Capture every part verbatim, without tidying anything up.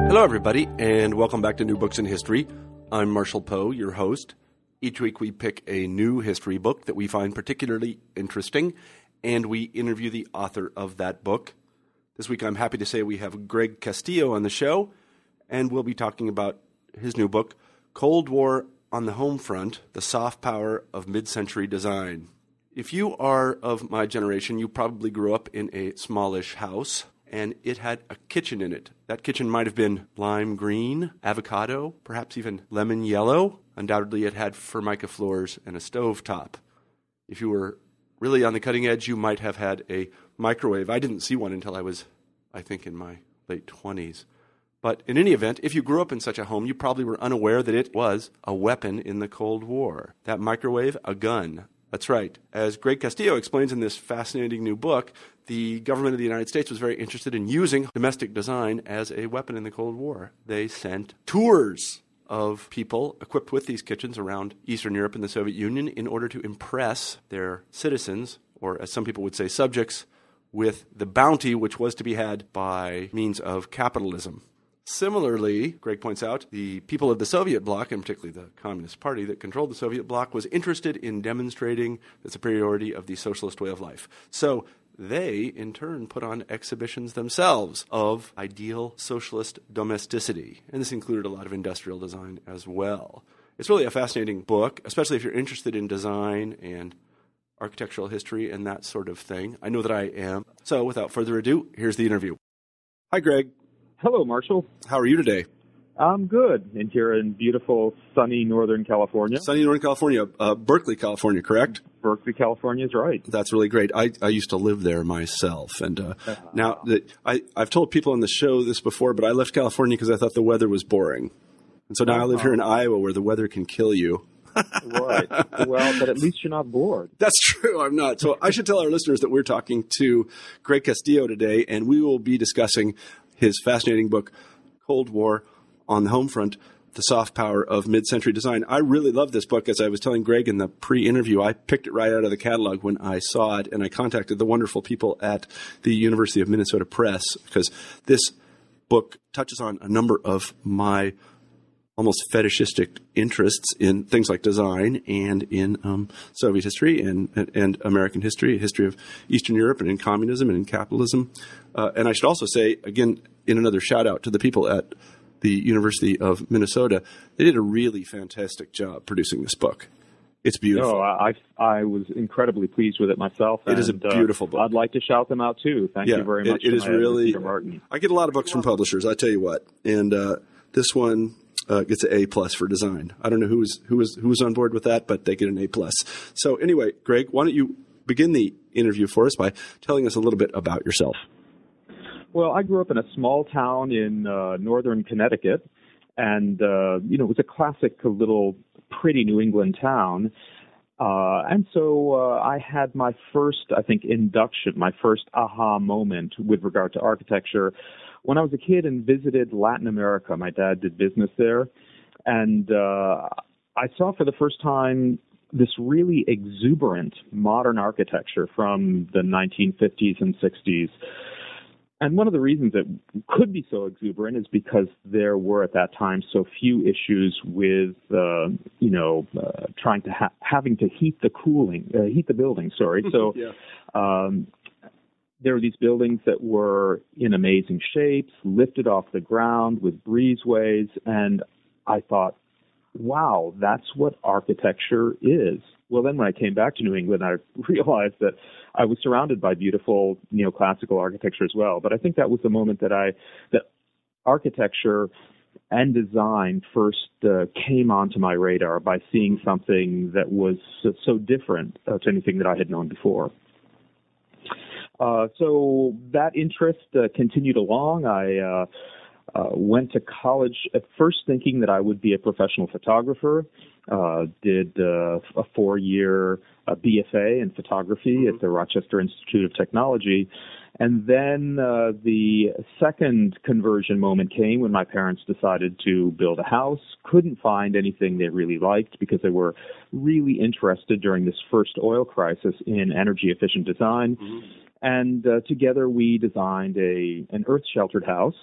Hello, everybody, and welcome back to New Books in History. I'm Marshall Poe, your host. Each week we pick a new history book that we find particularly interesting, and we interview the author of that book. This week I'm happy to say we have Greg Castillo on the show, and we'll be talking about his new book, Cold War on the Home Front, The Soft Power of Mid-Century Design. If you are of my generation, you probably grew up in a smallish house, and it had a kitchen in it. That kitchen might have been lime green, avocado, perhaps even lemon yellow. Undoubtedly, it had Formica floors and a stove top. If you were really on the cutting edge, you might have had a microwave. I didn't see one until I was, I think, in my late twenties. But in any event, if you grew up in such a home, you probably were unaware that it was a weapon in the Cold War. That microwave, a gun. That's right. As Greg Castillo explains in this fascinating new book, the government of the United States was very interested in using domestic design as a weapon in the Cold War. They sent tours of people equipped with these kitchens around Eastern Europe and the Soviet Union in order to impress their citizens, or as some people would say, subjects, with the bounty which was to be had by means of capitalism. Similarly, Greg points out, the people of the Soviet bloc, and particularly the Communist Party that controlled the Soviet bloc, was interested in demonstrating the superiority of the socialist way of life. So they, in turn, put on exhibitions themselves of ideal socialist domesticity. And this included a lot of industrial design as well. It's really a fascinating book, especially if you're interested in design and architectural history and that sort of thing. I know that I am. So without further ado, here's the interview. Hi, Greg. Hello, Marshall. How are you today? I'm good. And here in beautiful, sunny Northern California. Sunny Northern California. Uh, Berkeley, California, correct? Berkeley, California is right. That's really great. I, I used to live there myself. And uh, uh, now, that I, I've told people on the show this before, but I left California because I thought the weather was boring. And so now uh, I live here in Iowa where the weather can kill you. Right. Well, but at least you're not bored. That's true. I'm not. So I should tell our listeners that we're talking to Greg Castillo today, and we will be discussing his fascinating book, Cold War on the Home Front, The Soft Power of Mid-Century Design. I really love this book. As I was telling Greg in the pre-interview, I picked it right out of the catalog when I saw it, and I contacted the wonderful people at the University of Minnesota Press, because this book touches on a number of my almost fetishistic interests in things like design and in um, Soviet history and, and, and American history, history of Eastern Europe and in communism and in capitalism. Uh, and I should also say, again, in another shout out to the people at the University of Minnesota, they did a really fantastic job producing this book. It's beautiful. No, I, I was incredibly pleased with it myself. It and, is a beautiful book. Uh, I'd like to shout them out, too. Thank yeah, you very it, much. It is really, Peter Martin. I get a lot of books from publishers, I tell you what. And uh, this one uh, gets an A plus for design. I don't know who was, who was, who was on board with that, but they get an A plus. So anyway, Greg, why don't you begin the interview for us by telling us a little bit about yourself? Well, I grew up in a small town in uh, northern Connecticut, and, uh, you know, it was a classic little pretty New England town. Uh, and so uh, I had my first, I think, induction, my first aha moment with regard to architecture when I was a kid and visited Latin America. My dad did business there, and uh, I saw for the first time this really exuberant modern architecture from the nineteen fifties and sixties. And one of the reasons it could be so exuberant is because there were at that time so few issues with, uh, you know, uh, trying to ha- having to heat the cooling, uh, heat the building. Sorry. So yeah. um, there were these buildings that were in amazing shapes, lifted off the ground with breezeways, and I thought, wow, that's what architecture is. Well, then when I came back to New England, I realized that I was surrounded by beautiful neoclassical architecture as well. But I think that was the moment that I that architecture and design first uh, came onto my radar by seeing something that was so, so different uh, to anything that I had known before. Uh, so that interest uh, continued along. I uh, uh, went to college at first thinking that I would be a professional photographer. Uh, did uh, a four-year uh, B F A in photography at the Rochester Institute of Technology. And then uh, the second conversion moment came when my parents decided to build a house, couldn't find anything they really liked because they were really interested during this first oil crisis in energy-efficient design. Mm-hmm. And uh, together we designed a an earth-sheltered house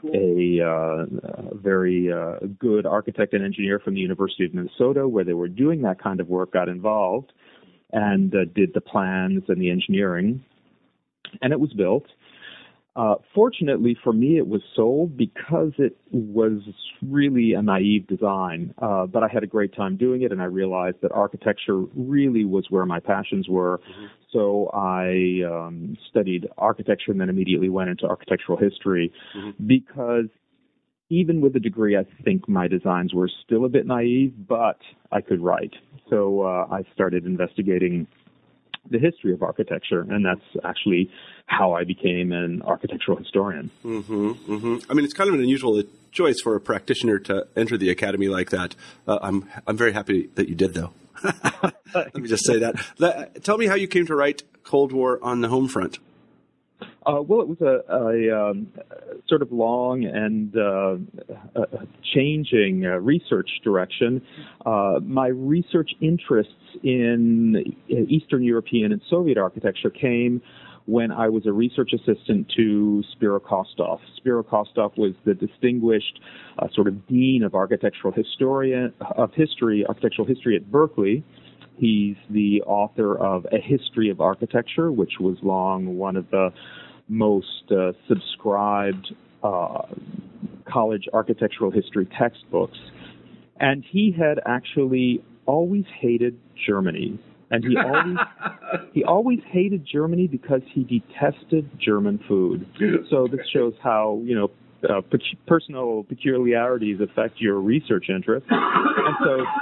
a, uh, a very uh, good architect and engineer from the University of Minnesota, where they were doing that kind of work, got involved and uh, did the plans and the engineering, and it was built. Uh, fortunately for me, it was sold because it was really a naive design, uh, but I had a great time doing it, and I realized that architecture really was where my passions were. Mm-hmm. So I um, studied architecture and then immediately went into architectural history, mm-hmm. because even with a degree, I think my designs were still a bit naive, but I could write. So uh, I started investigating the history of architecture, and that's actually how I became an architectural historian. Mm-hmm, mm-hmm. I mean, it's kind of an unusual choice for a practitioner to enter the academy like that. Uh, I'm I'm very happy that you did, though. Let me just say that. Let, tell me how you came to write Cold War on the Home Front. Uh, well, it was a, a um, sort of long and uh, a changing uh, research direction. Uh, my research interests in Eastern European and Soviet architecture came when I was a research assistant to Spiro Kostov. Spiro Kostov was the distinguished uh, sort of dean of architectural historian of history, architectural history at Berkeley. He's the author of A History of Architecture, which was long one of the most uh, subscribed uh, college architectural history textbooks. And he had actually always hated Germany. And he always he always hated Germany because he detested German food. So this shows how, you know, uh, pe- personal peculiarities affect your research interests. And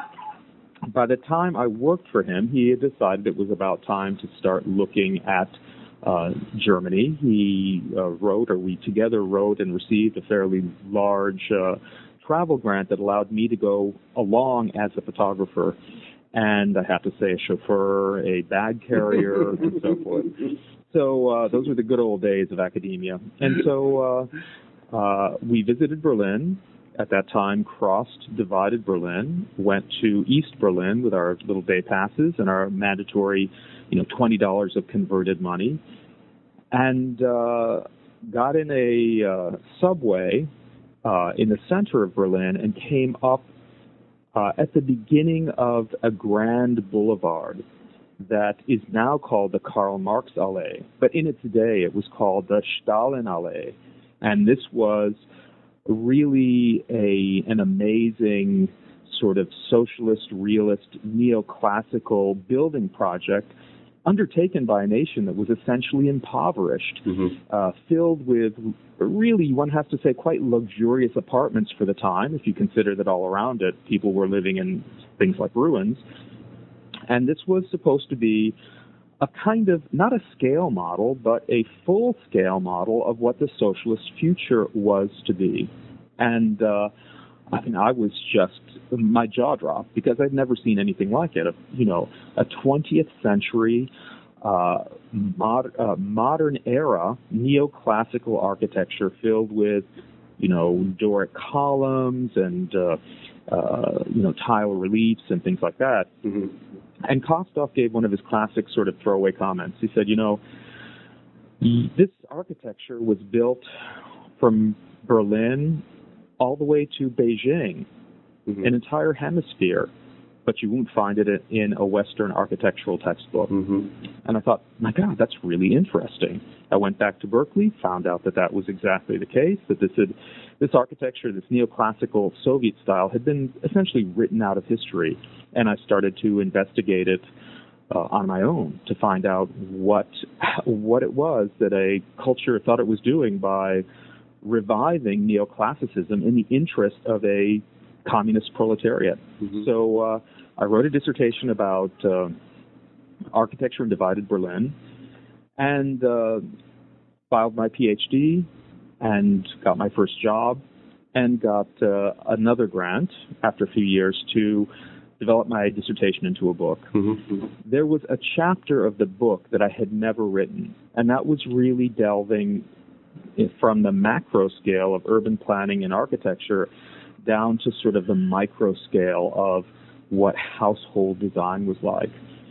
so by the time I worked for him, he had decided it was about time to start looking at Uh, Germany. He uh, wrote, or we together wrote and received a fairly large uh, travel grant that allowed me to go along as a photographer. And I have to say, a chauffeur, a bag carrier, and so forth. So uh, those were the good old days of academia. And so uh, uh, we visited Berlin. At that time, crossed, divided Berlin, went to East Berlin with our little day passes and our mandatory, you know, twenty dollars of converted money, and uh, got in a uh, subway uh, in the center of Berlin and came up uh, at the beginning of a grand boulevard that is now called the Karl Marx Allee, but in its day it was called the Stalin Allee, and this was really a an amazing sort of socialist, realist, neoclassical building project undertaken by a nation that was essentially impoverished, mm-hmm. uh, filled with really, one has to say, quite luxurious apartments for the time, if you consider that all around it people were living in things like ruins. And this was supposed to be a kind of, not a scale model, but a full-scale model of what the socialist future was to be. And uh, I mean, I was just, my jaw dropped because I'd never seen anything like it. A, you know, a twentieth century, uh, mod, uh, modern era neoclassical architecture filled with, you know, Doric columns and, uh, uh, you know, tile reliefs and things like that. Mm-hmm. And Kostov gave one of his classic sort of throwaway comments. He said, you know, this architecture was built from Berlin all the way to Beijing, mm-hmm. an entire hemisphere, but you won't find it in a Western architectural textbook. Mm-hmm. And I thought, my God, that's really interesting. I went back to Berkeley, found out that that was exactly the case, that this had, this architecture, this neoclassical Soviet style, had been essentially written out of history. And I started to investigate it uh, on my own to find out what what it was that a culture thought it was doing by reviving neoclassicism in the interest of a communist proletariat. Mm-hmm. So uh, I wrote a dissertation about uh, architecture in divided Berlin and uh, filed my PhD and got my first job and got uh, another grant after a few years to develop my dissertation into a book. Mm-hmm. There was a chapter of the book that I had never written, and that was really delving from the macro scale of urban planning and architecture down to sort of the micro scale of what household design was like.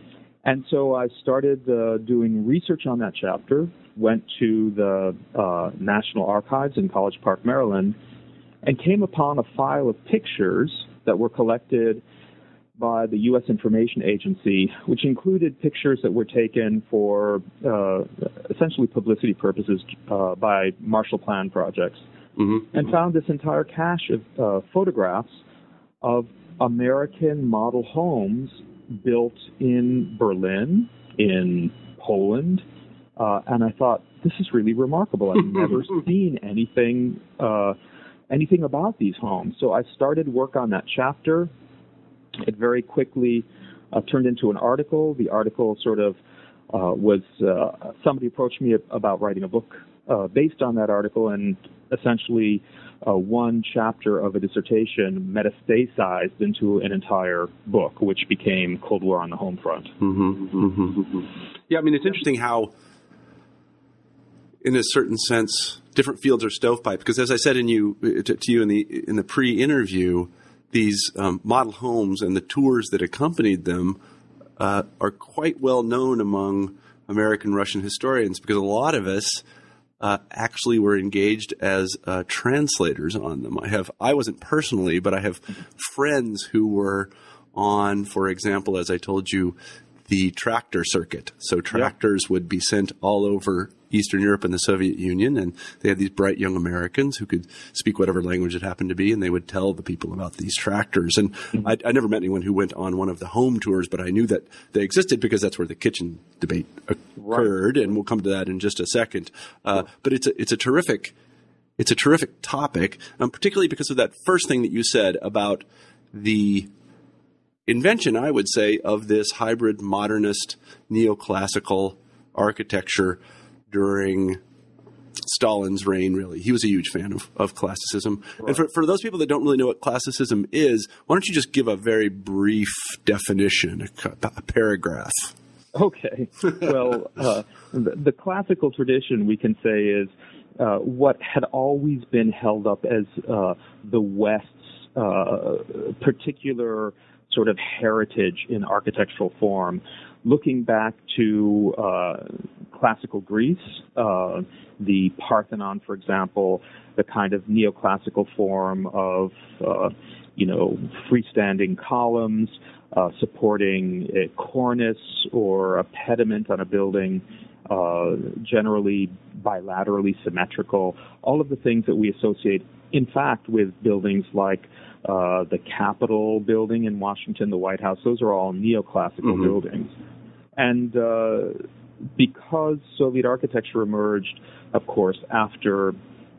And so I started uh, doing research on that chapter, went to the uh, National Archives in College Park, Maryland, and came upon a file of pictures that were collected by the U S Information Agency, which included pictures that were taken for uh, essentially publicity purposes uh, by Marshall Plan projects, mm-hmm. and found this entire cache of uh, photographs of American model homes built in Berlin, in Poland, uh, and I thought, this is really remarkable. I've never seen anything uh, anything about these homes. So I started work on that chapter. It very quickly uh, turned into an article. The article sort of uh, was, uh, somebody approached me about writing a book uh, based on that article, and essentially uh, one chapter of a dissertation metastasized into an entire book, which became Cold War on the Home Front. Mm-hmm, mm-hmm, mm-hmm. Yeah, I mean, it's interesting how, in a certain sense, different fields are stovepipe. Because as I said in you, to, to you in the in the pre-interview, these um, model homes and the tours that accompanied them uh, are quite well known among American Russian historians, because a lot of us uh, actually were engaged as uh, translators on them. I have, I wasn't personally, but I have friends who were on, for example, as I told you, the tractor circuit. So tractors yeah. would be sent all over Eastern Europe and the Soviet Union, and they had these bright young Americans who could speak whatever language it happened to be, and they would tell the people about these tractors. And mm-hmm. I, I never met anyone who went on one of the home tours, but I knew that they existed because that's where the kitchen debate occurred, right. and we'll come to that in just a second. Uh, yeah. But it's a, it's a terrific, it's a terrific topic, um, particularly because of that first thing that you said about the invention, I would say, of this hybrid modernist neoclassical architecture during Stalin's reign, really. He was a huge fan of, of classicism. Right. And for, for those people that don't really know what classicism is, why don't you just give a very brief definition, a, a paragraph? Okay. Well, uh, the, the classical tradition, we can say, is uh, what had always been held up as uh, the West's uh, particular sort of heritage in architectural form. Looking back to uh, classical Greece, uh, the Parthenon, for example, the kind of neoclassical form of, uh, you know, freestanding columns, uh, supporting a cornice or a pediment on a building, uh, generally bilaterally symmetrical, all of the things that we associate, in fact, with buildings like uh, the Capitol building in Washington, the White House. Those are all neoclassical mm-hmm. buildings. And uh, because Soviet architecture emerged, of course, after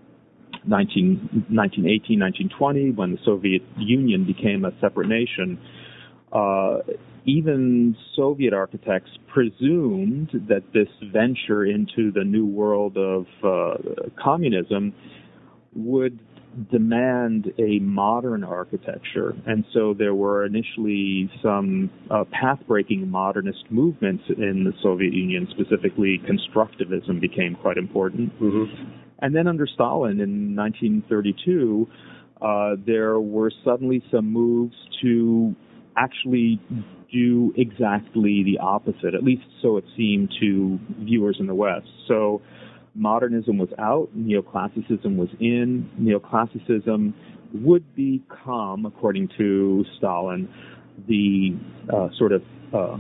nineteen, nineteen eighteen, nineteen twenty, when the Soviet Union became a separate nation, uh, even Soviet architects presumed that this venture into the new world of uh, communism would demand a modern architecture. And so there were initially some uh, path-breaking modernist movements in the Soviet Union, specifically constructivism became quite important. Mm-hmm. And then under Stalin in nineteen thirty-two, uh, there were suddenly some moves to actually do exactly the opposite, at least so it seemed to viewers in the West. So modernism was out, neoclassicism was in. Neoclassicism would become, according to Stalin, the uh, sort of uh,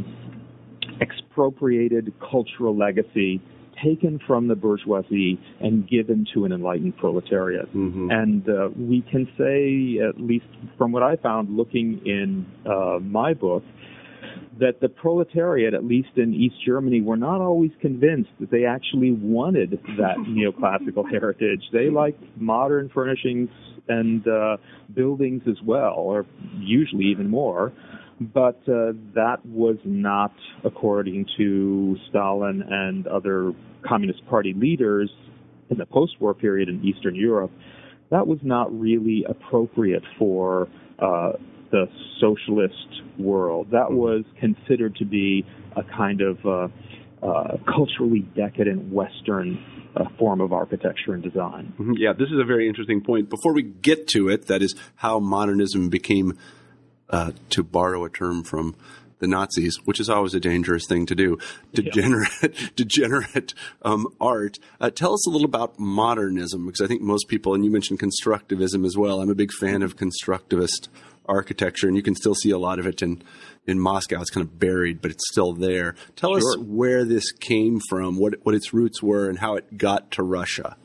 expropriated cultural legacy taken from the bourgeoisie and given to an enlightened proletariat. Mm-hmm. And uh, we can say, at least from what I found looking in uh, my book, that the proletariat, at least in East Germany, were not always convinced that they actually wanted that neoclassical heritage. They liked modern furnishings and uh, buildings as well, or usually even more. But uh, that was not, according to Stalin and other Communist Party leaders in the post-war period in Eastern Europe, that was not really appropriate for uh, the socialist world. That was considered to be a kind of uh, uh, culturally decadent Western uh, form of architecture and design. Mm-hmm. Yeah, this is a very interesting point. Before we get to it, that is how modernism became, uh, to borrow a term from the Nazis, which is always a dangerous thing to do, degenerate, yeah. degenerate um, art. Uh, tell us a little about modernism, because I think most people, and you mentioned constructivism as well. I'm a big fan of constructivist architecture, and you can still see a lot of it in, in Moscow. It's kind of buried, but it's still there. Tell sure. us where this came from, what what its roots were, and how it got to Russia.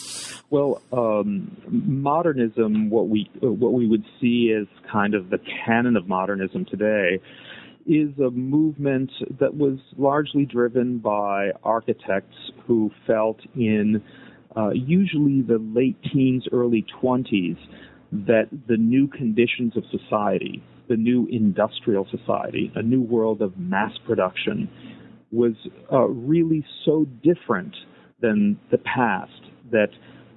Well, um, modernism, what we what we would see as kind of the canon of modernism today, is a movement that was largely driven by architects who felt in uh, usually the late teens, early twenties, that the new conditions of society, the new industrial society, a new world of mass production, was uh, really so different than the past that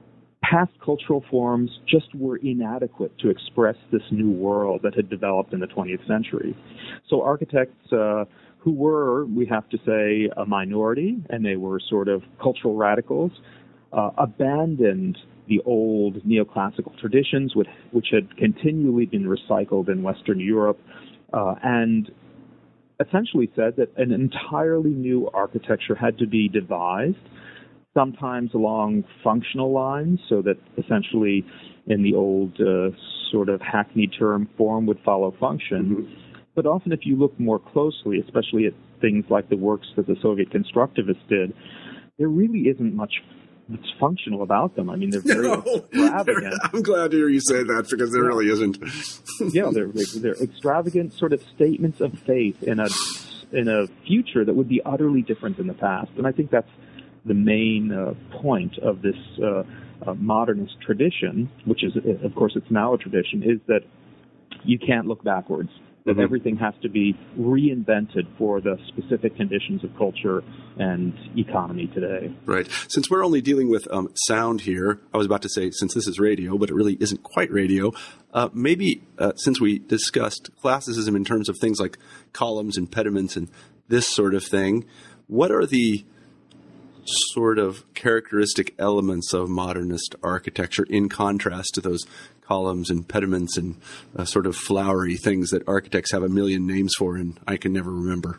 past cultural forms just were inadequate to express this new world that had developed in the twentieth century. So architects uh, who were, we have to say, a minority, and they were sort of cultural radicals, uh, abandoned the old neoclassical traditions, which, which had continually been recycled in Western Europe, uh, and essentially said that an entirely new architecture had to be devised, sometimes along functional lines, so that essentially in the old uh, sort of hackneyed term, form would follow function. Mm-hmm. But often if you look more closely, especially at things like the works that the Soviet constructivists did, there really isn't much that's functional about them. I mean, they're very no, extravagant. I'm glad to hear you say that, because there yeah. really isn't. yeah, they're they're extravagant sort of statements of faith in a in a future that would be utterly different than the past. And I think that's the main uh, point of this uh, uh, modernist tradition, which is, of course, it's now a tradition, is that you can't look backwards. That mm-hmm. everything has to be reinvented for the specific conditions of culture and economy today. Right. Since we're only dealing with um, sound here, I was about to say since this is radio, but it really isn't quite radio, uh, maybe uh, since we discussed classicism in terms of things like columns and pediments and this sort of thing, what are the sort of characteristic elements of modernist architecture in contrast to those columns and pediments and uh, sort of flowery things that architects have a million names for and I can never remember?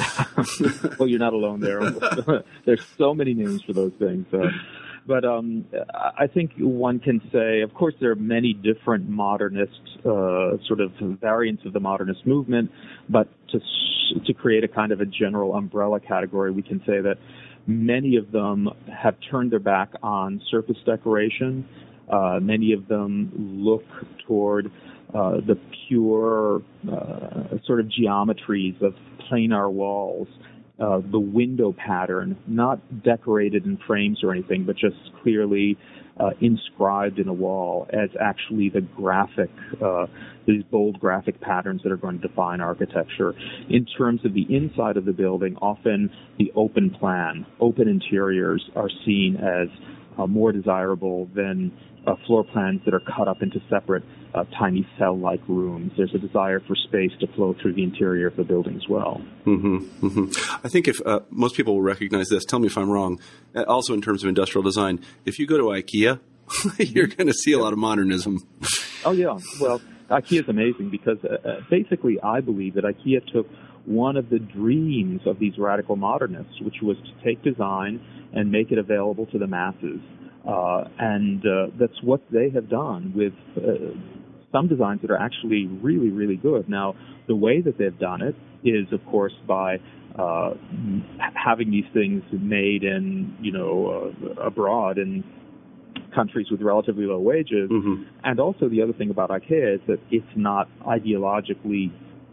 Well, you're not alone there. There's so many names for those things. Uh, but um, I think one can say, of course, there are many different modernist uh, sort of variants of the modernist movement, but to to create a kind of a general umbrella category, we can say that many of them have turned their back on surface decoration. Uh, many of them look toward uh, the pure uh, sort of geometries of planar walls, uh, the window pattern, not decorated in frames or anything, but just clearly uh, inscribed in a wall as actually the graphic, uh, these bold graphic patterns that are going to define architecture. In terms of the inside of the building, often the open plan, open interiors are seen as uh, more desirable than uh, floor plans that are cut up into separate uh, tiny cell-like rooms. There's a desire for space to flow through the interior of the building as well. Mm-hmm, mm-hmm. I think if uh, most people will recognize this, tell me if I'm wrong, uh, also in terms of industrial design, if you go to IKEA, you're going to see a lot of modernism. Oh, yeah. Well, IKEA is amazing because uh, basically I believe that IKEA took one of the dreams of these radical modernists, which was to take design and make it available to the masses. Uh, and uh, that's what they have done with uh, some designs that are actually really, really good. Now, the way that they've done it is, of course, by uh, having these things made in, you know, uh, abroad in countries with relatively low wages. Mm-hmm. And also the other thing about IKEA is that it's not ideologically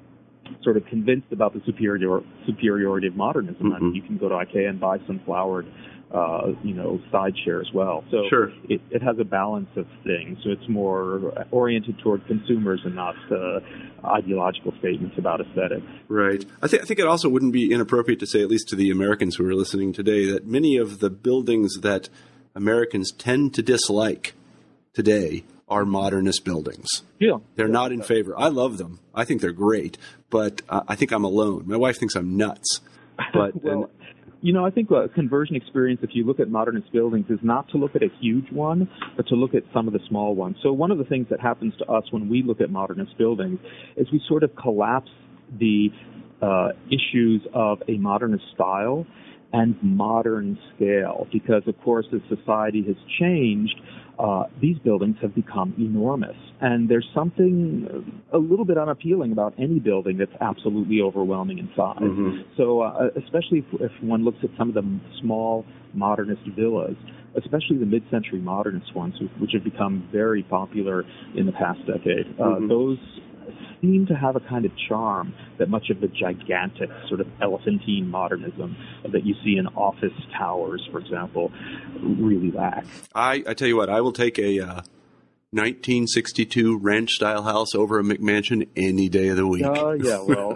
sort of convinced about the superior superiority of modernism. Mm-hmm. I mean, you can go to IKEA and buy some flowered, uh, you know, side chair as well. So sure. it, it has a balance of things. So it's more oriented toward consumers and not uh, ideological statements about aesthetics. Right. I, th- I think it also wouldn't be inappropriate to say, at least to the Americans who are listening today, that many of the buildings that Americans tend to dislike today are modernist buildings. Yeah. They're yeah, not in favor. I love them. I think they're great, but uh, I think I'm alone. My wife thinks I'm nuts. But well, and, you know, I think a conversion experience, if you look at modernist buildings, is not to look at a huge one, but to look at some of the small ones. So one of the things that happens to us when we look at modernist buildings is we sort of collapse the uh, issues of a modernist style and modern scale, because, of course, as society has changed, uh, these buildings have become enormous. And there's something a little bit unappealing about any building that's absolutely overwhelming in size. Mm-hmm. So uh, especially if, if one looks at some of the small modernist villas, especially the mid-century modernist ones, which have become very popular in the past decade, uh, mm-hmm. those seem to have a kind of charm that much of the gigantic sort of elephantine modernism that you see in office towers, for example, really lack. I, I tell you what, I will take a uh, nineteen sixty-two ranch-style house over a McMansion any day of the week. Oh, uh, yeah, well.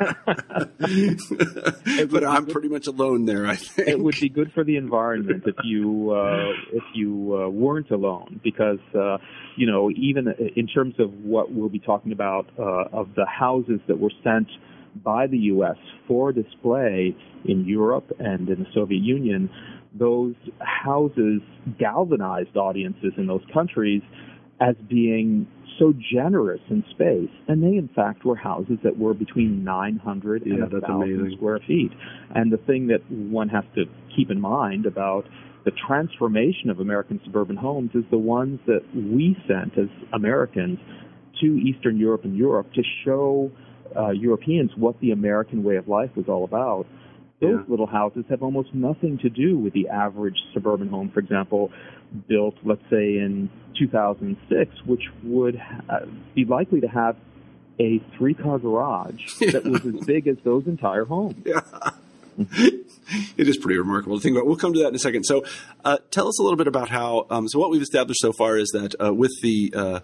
But I'm good. Pretty much alone there, I think. It would be good for the environment if you uh, if you uh, weren't alone, because, uh, you know, even in terms of what we'll be talking about uh, of the houses that were sent by the U S for display in Europe and in the Soviet Union, those houses galvanized audiences in those countries as being so generous in space. And they, in fact, were houses that were between nine hundred yeah, and one thousand square feet. And the thing that one has to keep in mind about the transformation of American suburban homes is the ones that we sent as Americans to Eastern Europe and Europe to show uh, Europeans what the American way of life was all about. Those yeah. little houses have almost nothing to do with the average suburban home, for example, built, let's say, in two thousand six, which would ha- be likely to have a three-car garage yeah. that was as big as those entire homes. Yeah. It is pretty remarkable to think about. We'll come to that in a second. So uh, tell us a little bit about how um, – so what we've established so far is that uh, with the uh,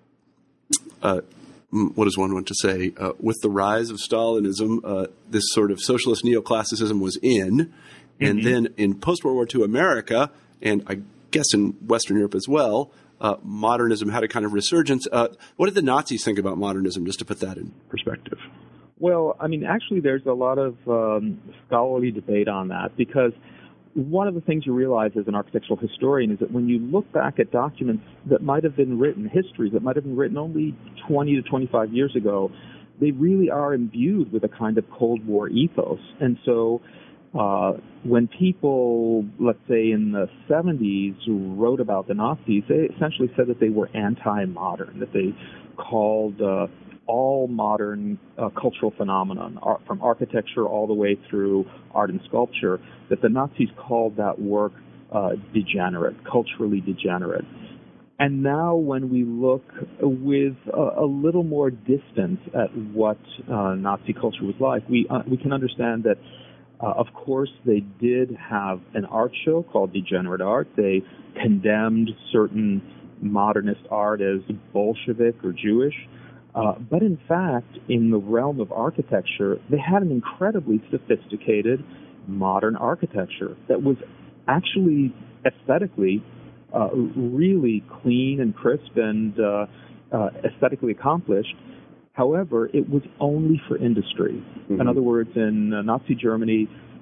uh, – what does one want to say? Uh, with the rise of Stalinism, uh, this sort of socialist neoclassicism was in. And mm-hmm. then in post-World War Two America, and I guess in Western Europe as well, uh, modernism had a kind of resurgence. Uh, what did the Nazis think about modernism, just to put that in perspective? Well, I mean, actually, there's a lot of um, scholarly debate on that, because one of the things you realize as an architectural historian is that when you look back at documents that might have been written, histories that might have been written only twenty to twenty-five years ago, they really are imbued with a kind of Cold War ethos. And so uh, when people, let's say in the seventies, wrote about the Nazis, they essentially said that they were anti-modern, that they called uh, all modern uh, cultural phenomenon, art, from architecture all the way through art and sculpture, that the Nazis called that work uh, degenerate, culturally degenerate. And now when we look with a, a little more distance at what uh, Nazi culture was like, we uh, we can understand that, uh, of course, they did have an art show called Degenerate Art. They condemned certain modernist art as Bolshevik or Jewish. Uh, but in fact, in the realm of architecture, they had an incredibly sophisticated modern architecture that was actually aesthetically uh, really clean and crisp and uh, uh, aesthetically accomplished. However, it was only for industry. Mm-hmm. In other words, in uh, Nazi Germany,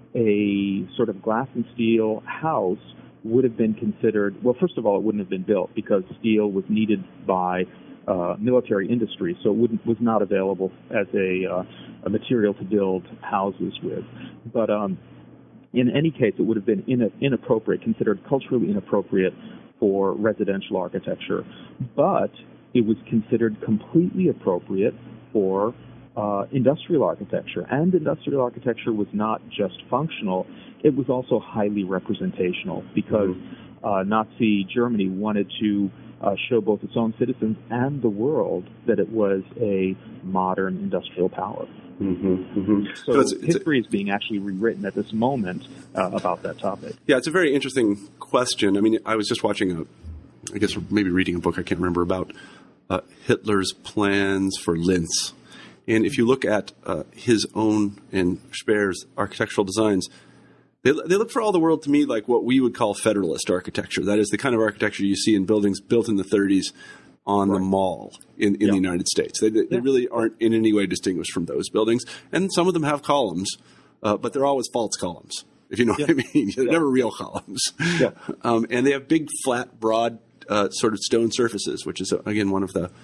a sort of glass and steel house would have been considered, well, first of all, it wouldn't have been built because steel was needed by Uh, military industry, so it wouldn't, was not available as a, uh, a material to build houses with. But um, in any case, it would have been in, inappropriate, considered culturally inappropriate for residential architecture. But it was considered completely appropriate for uh, industrial architecture. And industrial architecture was not just functional, it was also highly representational, because mm-hmm. uh, Nazi Germany wanted to Uh, show both its own citizens and the world that it was a modern industrial power. Mm-hmm, mm-hmm. So, so it's, it's history a, is being actually rewritten at this moment uh, about that topic. Yeah, it's a very interesting question. I mean, I was just watching a, I guess maybe reading a book, I can't remember, about uh, Hitler's plans for Linz. And if you look at uh, his own and Speer's architectural designs, They, they look for all the world to me like what we would call Federalist architecture. That is the kind of architecture you see in buildings built in the thirties on right. the Mall in, in yeah. the United States. They, they yeah. really aren't in any way distinguished from those buildings. And some of them have columns, uh, but they're always false columns, if you know yeah. what I mean. They're yeah. never real columns. Yeah. Um, and they have big, flat, broad uh, sort of stone surfaces, which is, uh, again, one of the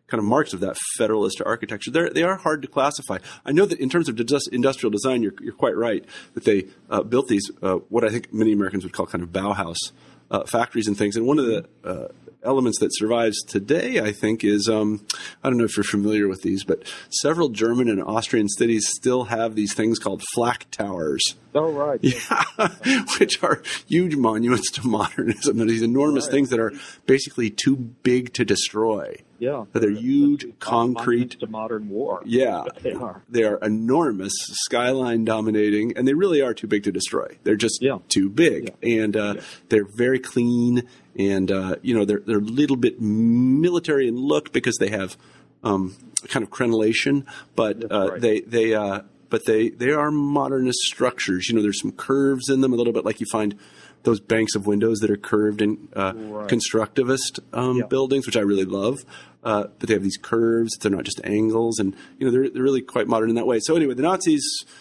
kind of marks of that Federalist architecture. They're, they are hard to classify. I know that in terms of just industrial design, you're, you're quite right that they uh, built these, uh, what I think many Americans would call kind of Bauhaus uh, factories and things. And one of the uh, elements that survives today, I think, is, um, I don't know if you're familiar with these, but several German and Austrian cities still have these things called flak towers. Oh, right. Yeah, which are huge monuments to modernism. They're these enormous right. things that are basically too big to destroy. Yeah. They're huge, concrete. To modern war. Yeah. They are. They are enormous, skyline dominating, and they really are too big to destroy. They're just yeah. too big. Yeah. And uh, yeah. they're very clean, and, uh, you know, they're, they're a little bit military in look because they have um, kind of crenellation, but uh, right. they, they, uh, but they, they are modernist structures. You know, there's some curves in them, a little bit like you find those banks of windows that are curved in uh, right. constructivist um, yeah. buildings, which I really love. Uh, but they have these curves; they're not just angles, and you know they're they're really quite modern in that way. So anyway, the Nazis,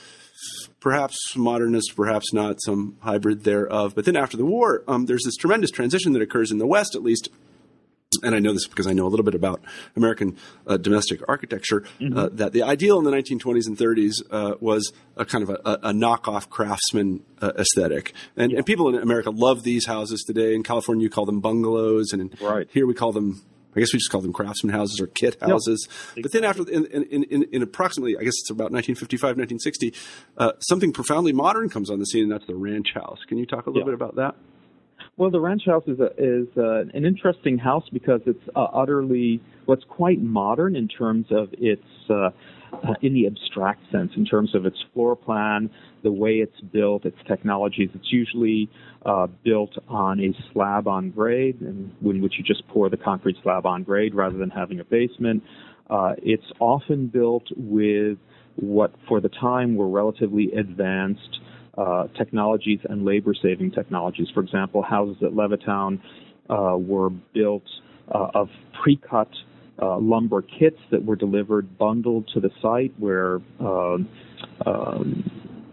perhaps modernist, perhaps not, some hybrid thereof. But then after the war, um, there's this tremendous transition that occurs in the West, at least. And I know this because I know a little bit about American uh, domestic architecture, mm-hmm. uh, that the ideal in the nineteen twenties and thirties uh, was a kind of a, a knockoff craftsman uh, aesthetic. And, yeah. and people in America love these houses today. In California, you call them bungalows. And in, right. here we call them, I guess we just call them craftsman houses or kit houses. No, exactly. But then after, in, in, in, in approximately, I guess it's about nineteen fifty-five, nineteen sixty, uh, something profoundly modern comes on the scene, and that's the ranch house. Can you talk a little yeah. bit about that? Well, the ranch house is a, is uh, an interesting house because it's uh, utterly, well, it's quite modern in terms of its, uh, uh, in the abstract sense, in terms of its floor plan, the way it's built, its technologies. It's usually uh, built on a slab on grade, in, in which you just pour the concrete slab on grade rather than having a basement. Uh, it's often built with what, for the time, were relatively advanced Uh, technologies and labor-saving technologies. For example, houses at Levittown uh, were built uh, of pre-cut uh, lumber kits that were delivered bundled to the site, where uh, um,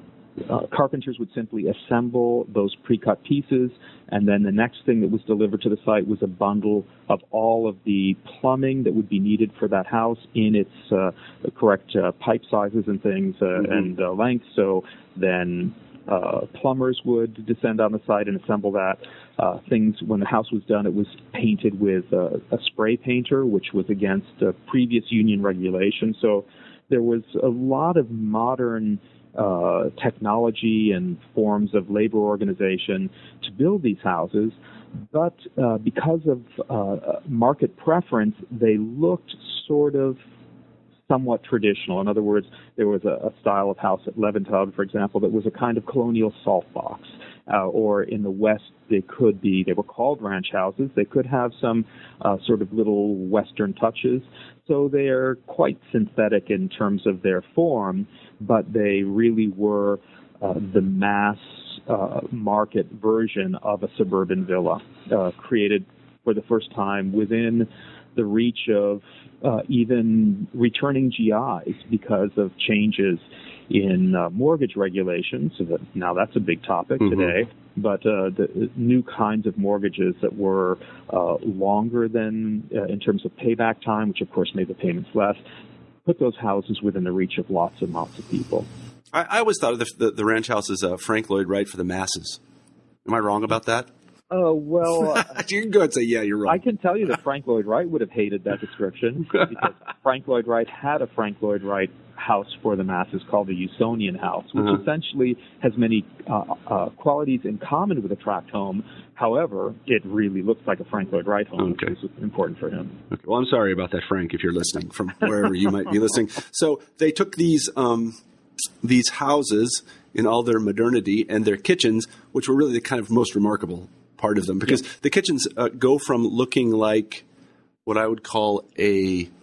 uh, carpenters would simply assemble those pre-cut pieces, and then the next thing that was delivered to the site was a bundle of all of the plumbing that would be needed for that house in its uh, correct uh, pipe sizes and things uh, mm-hmm. and uh, lengths. So then Uh, plumbers would descend on the site and assemble that. Uh, things, when the house was done, it was painted with uh, a spray painter, which was against uh, previous union regulation. So there was a lot of modern uh, technology and forms of labor organization to build these houses. But uh, because of uh, market preference, they looked sort of somewhat traditional. In other words, there was a, a style of house at Levittown, for example, that was a kind of colonial salt box. Uh, or in the West, they could be, they were called ranch houses. They could have some uh, sort of little Western touches. So they're quite synthetic in terms of their form, but they really were uh, the mass uh, market version of a suburban villa, uh, created for the first time within the reach of uh, even returning G Is because of changes in uh, mortgage regulations. So that, now that's a big topic mm-hmm. today. But uh, the new kinds of mortgages that were uh, longer than, uh, in terms of payback time, which of course made the payments less, put those houses within the reach of lots and lots of people. I, I always thought of the, the, the ranch house as uh, Frank Lloyd Wright for the masses. Am I wrong about that? Oh, well... Uh, you can go and say, yeah, you're wrong. I can tell you that Frank Lloyd Wright would have hated that description because Frank Lloyd Wright had a Frank Lloyd Wright house for the masses called the Usonian House, which uh-huh. essentially has many uh, uh, qualities in common with a tract home. However, it really looks like a Frank Lloyd Wright home, okay. which is important for him. Okay. Well, I'm sorry about that, Frank, if you're listening from wherever you might be listening. So they took these um, these houses in all their modernity and their kitchens, which were really the kind of most remarkable part of them, because yeah. the kitchens uh, go from looking like what I would call a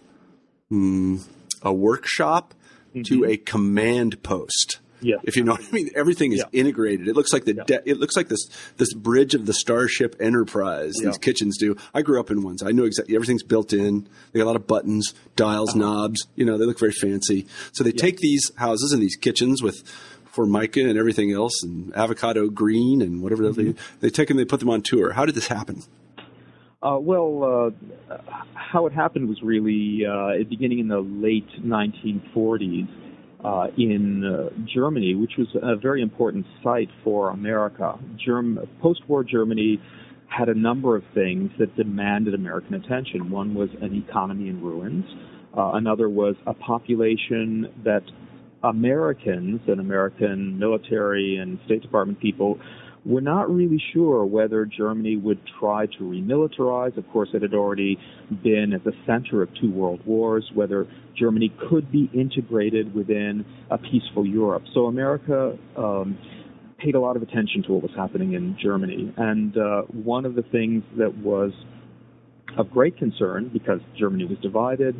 mm, a workshop mm-hmm. to a command post. Yeah. If you know what I mean, everything is yeah. integrated. It looks like the yeah. de- it looks like this this bridge of the Starship Enterprise. Yeah. These kitchens do. I grew up in ones. I know exactly everything's built in. They got a lot of buttons, dials, uh-huh. knobs. You know, they look very fancy. So they yeah. take these houses and these kitchens with Formica and everything else, and avocado green and whatever mm-hmm. they they take them, they put them on tour. How did this happen? Uh, well, uh, how it happened was really uh, beginning in the late nineteen forties uh, in uh, Germany, which was a very important site for America. Germ- post-war Germany had a number of things that demanded American attention. One was an economy in ruins. Uh, another was a population that Americans and American military and State Department people were not really sure whether Germany would try to remilitarize. Of course, it had already been at the center of two world wars, whether Germany could be integrated within a peaceful Europe. So America um, paid a lot of attention to what was happening in Germany. And uh, one of the things that was of great concern, because Germany was divided,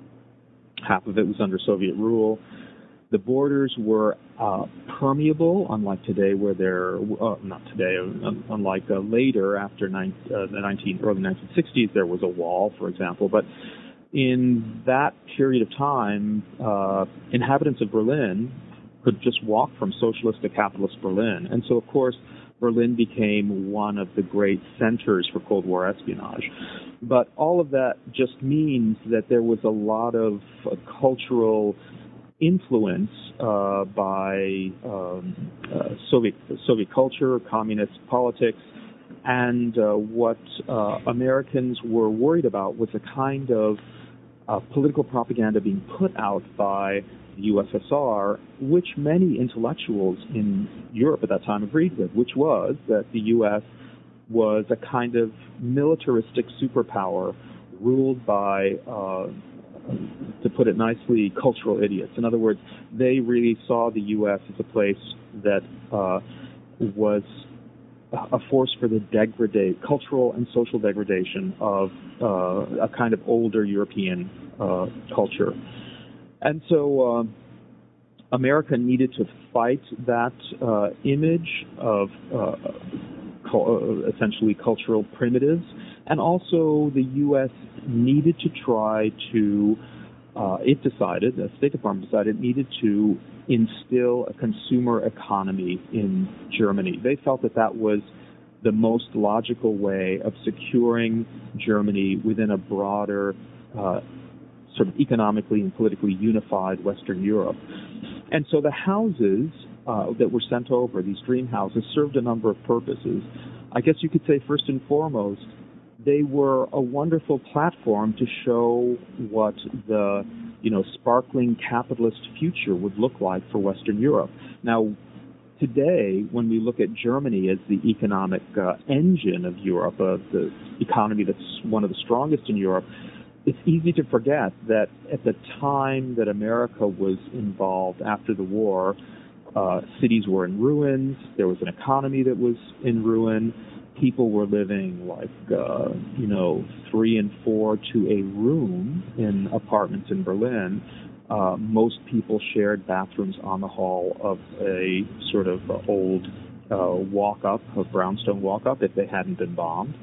half of it was under Soviet rule, the borders were uh, permeable, unlike today, where they're uh, not today, uh, unlike uh, later after nine, uh, the nineteen, early nineteen sixties, there was a wall, for example. But in that period of time, uh, inhabitants of Berlin could just walk from socialist to capitalist Berlin, and so of course Berlin became one of the great centers for Cold War espionage. But all of that just means that there was a lot of uh, cultural influence uh, by um, uh, Soviet Soviet culture, communist politics, and uh, what uh, Americans were worried about was a kind of uh, political propaganda being put out by the U S S R, which many intellectuals in Europe at that time agreed with, which was that the U S was a kind of militaristic superpower ruled by uh, to put it nicely, cultural idiots. In other words, they really saw the U S as a place that uh, was a force for the degrade, cultural and social degradation of uh, a kind of older European uh, culture. And so uh, America needed to fight that uh, image of uh, cu- essentially cultural primitives. And also the U S needed to try to, uh, it decided, the State Department decided, it needed to instill a consumer economy in Germany. They felt that that was the most logical way of securing Germany within a broader, uh, sort of economically and politically unified Western Europe. And so the houses uh, that were sent over, these dream houses, served a number of purposes. I guess you could say first and foremost, they were a wonderful platform to show what the, you know, sparkling capitalist future would look like for Western Europe. Now, today, when we look at Germany as the economic uh, engine of Europe, uh, the economy that's one of the strongest in Europe, it's easy to forget that at the time that America was involved after the war, uh, cities were in ruins, there was an economy that was in ruin, people were living like, uh, you know, three and four to a room in apartments in Berlin. Uh, most people shared bathrooms on the hall of a sort of uh, old uh, walk-up, a brownstone walk-up, if they hadn't been bombed.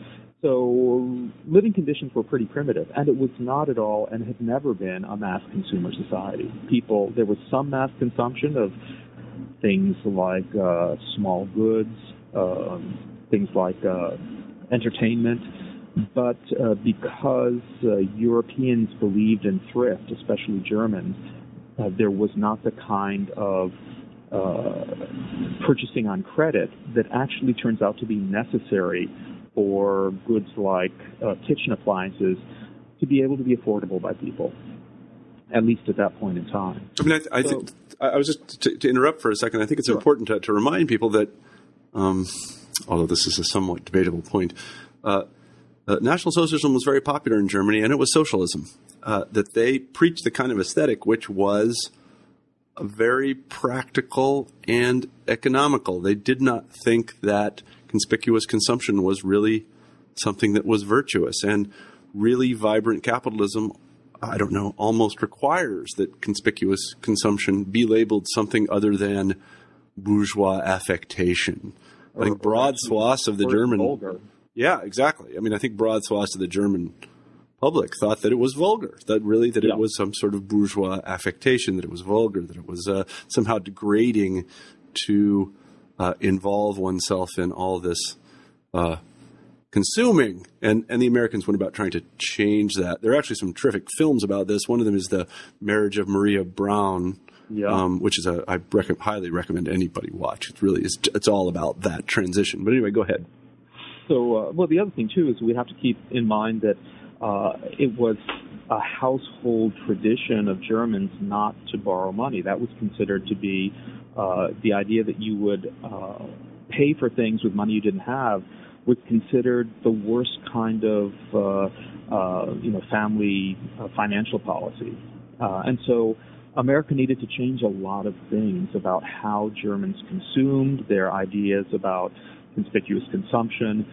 So living conditions were pretty primitive, and it was not at all and had never been a mass consumer society. People, there was some mass consumption of things like uh, small goods, um, things like uh, entertainment, but uh, because uh, Europeans believed in thrift, especially Germans, uh, there was not the kind of uh, purchasing on credit that actually turns out to be necessary for goods like uh, kitchen appliances to be able to be affordable by people, at least at that point in time. I mean, I, I, so, think, I was just to, to interrupt for a second. I think it's sure. important to, to remind people that, um, although this is a somewhat debatable point, uh, uh, National Socialism was very popular in Germany, and it was socialism. Uh, that they preached the kind of aesthetic which was a very practical and economical. They did not think that conspicuous consumption was really something that was virtuous, and really vibrant capitalism, I don't know, almost requires that conspicuous consumption be labeled something other than bourgeois affectation. I think broad swaths of the German... vulgar. Yeah, exactly. I mean, I think broad swaths of the German public thought that it was vulgar, that really that yeah. it was some sort of bourgeois affectation, that it was vulgar, that it was uh, somehow degrading to uh, involve oneself in all this uh, consuming, and, and the Americans went about trying to change that. There are actually some terrific films about this. One of them is The Marriage of Maria Brown, yeah. um, which is a I rec- highly recommend anybody watch. It really is. It's all about that transition. But anyway, go ahead. So, uh, well, the other thing too is we have to keep in mind that uh, it was a household tradition of Germans not to borrow money. That was considered to be uh, the idea that you would uh, pay for things with money you didn't have was considered the worst kind of uh, uh, you know family uh, financial policy, uh, and so America needed to change a lot of things about how Germans consumed, their ideas about conspicuous consumption,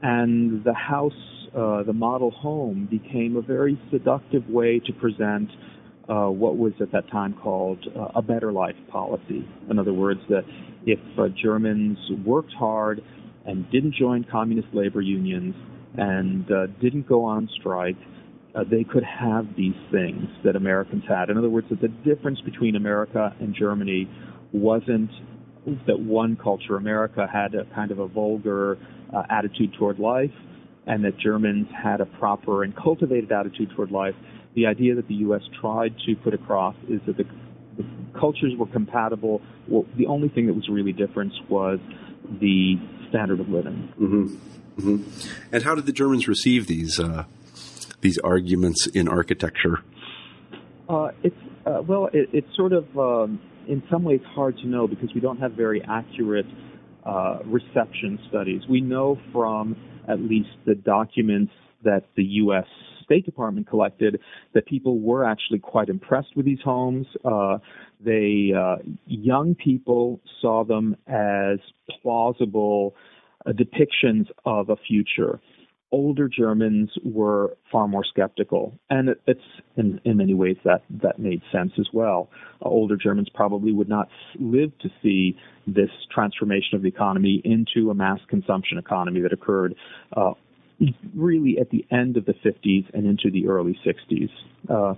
and the house, uh, the model home, became a very seductive way to present uh, what was at that time called uh, a better life policy. In other words, that if uh, Germans worked hard and didn't join communist labor unions and uh, didn't go on strike, uh, they could have these things that Americans had. In other words, that the difference between America and Germany wasn't that one culture, America, had a kind of a vulgar uh, attitude toward life, and that Germans had a proper and cultivated attitude toward life. The idea that the U S tried to put across is that the, the cultures were compatible. Well, the only thing that was really different was the standard of living. Mm-hmm. Mm-hmm. And how did the Germans receive these uh, these arguments in architecture? Uh, it's uh, well, it, it's sort of um, in some ways hard to know because we don't have very accurate uh, reception studies. We know from at least the documents that the U S State Department collected that people were actually quite impressed with these homes. Uh, they uh, young people saw them as plausible uh, depictions of a future. Older Germans were far more skeptical, and it, it's in, in many ways that that made sense as well. Uh, older Germans probably would not live to see this transformation of the economy into a mass consumption economy that occurred uh, really at the end of the fifties and into the early sixties. Uh,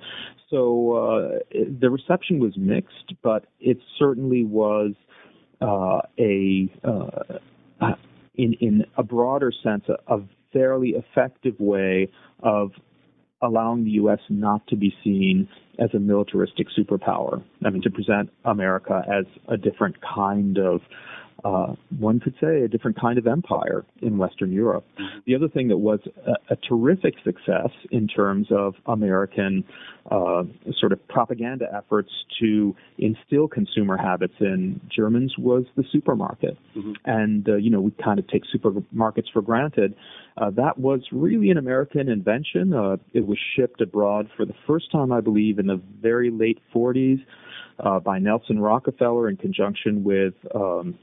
so uh, it, the reception was mixed, but it certainly was uh, a, uh, in, in a broader sense, a, a fairly effective way of allowing the U S not to be seen as a militaristic superpower. I mean, to present America as a different kind of Uh, one could say a different kind of empire in Western Europe. The other thing that was a, a terrific success in terms of American uh, sort of propaganda efforts to instill consumer habits in Germans was the supermarket. Mm-hmm. And, uh, you know, we kind of take supermarkets for granted. Uh, that was really an American invention. Uh, it was shipped abroad for the first time, I believe, in the very late forties uh, by Nelson Rockefeller in conjunction with um,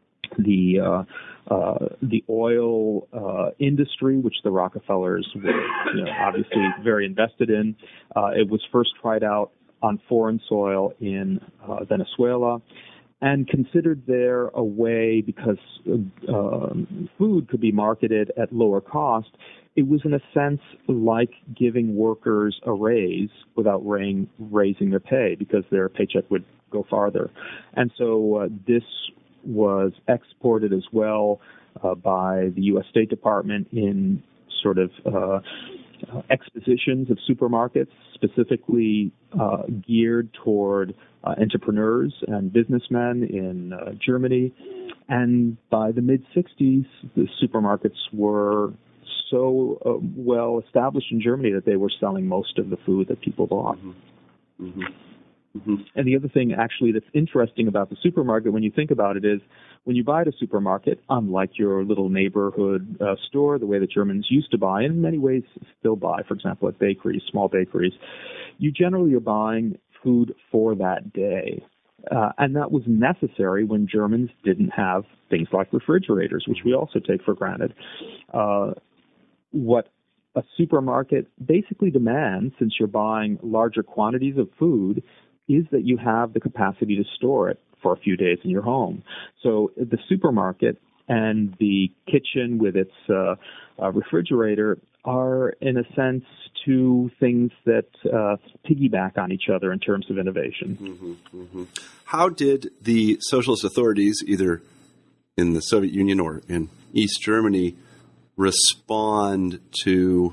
the uh, uh, the oil uh, industry, which the Rockefellers were you know, obviously very invested in. Uh, it was first tried out on foreign soil in uh, Venezuela and considered there a way, because uh, food could be marketed at lower cost, it was in a sense like giving workers a raise without rain, raising their pay, because their paycheck would go farther. And so uh, this was exported as well uh, by the U S State Department in sort of uh, uh, expositions of supermarkets, specifically uh, geared toward uh, entrepreneurs and businessmen in uh, Germany. And by the mid-sixties, the supermarkets were so uh, well established in Germany that they were selling most of the food that people bought. Mm-hmm. Mm-hmm. Mm-hmm. And the other thing, actually, that's interesting about the supermarket, when you think about it, is when you buy at a supermarket, unlike your little neighborhood uh, store, the way that Germans used to buy, and in many ways still buy, for example, at bakeries, small bakeries, you generally are buying food for that day. Uh, and that was necessary when Germans didn't have things like refrigerators, which we also take for granted. Uh, what a supermarket basically demands, since you're buying larger quantities of food, is that you have the capacity to store it for a few days in your home. So the supermarket and the kitchen with its uh, uh, refrigerator are, in a sense, two things that uh, piggyback on each other in terms of innovation. Mm-hmm, mm-hmm. How did the socialist authorities, either in the Soviet Union or in East Germany, respond to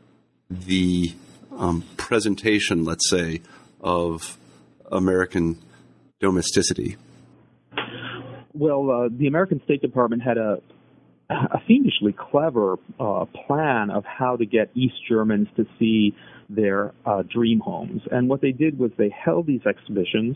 the um, presentation, let's say, of American domesticity? Well, uh, the American State Department had a, a fiendishly clever uh, plan of how to get East Germans to see their uh, dream homes. And what they did was they held these exhibitions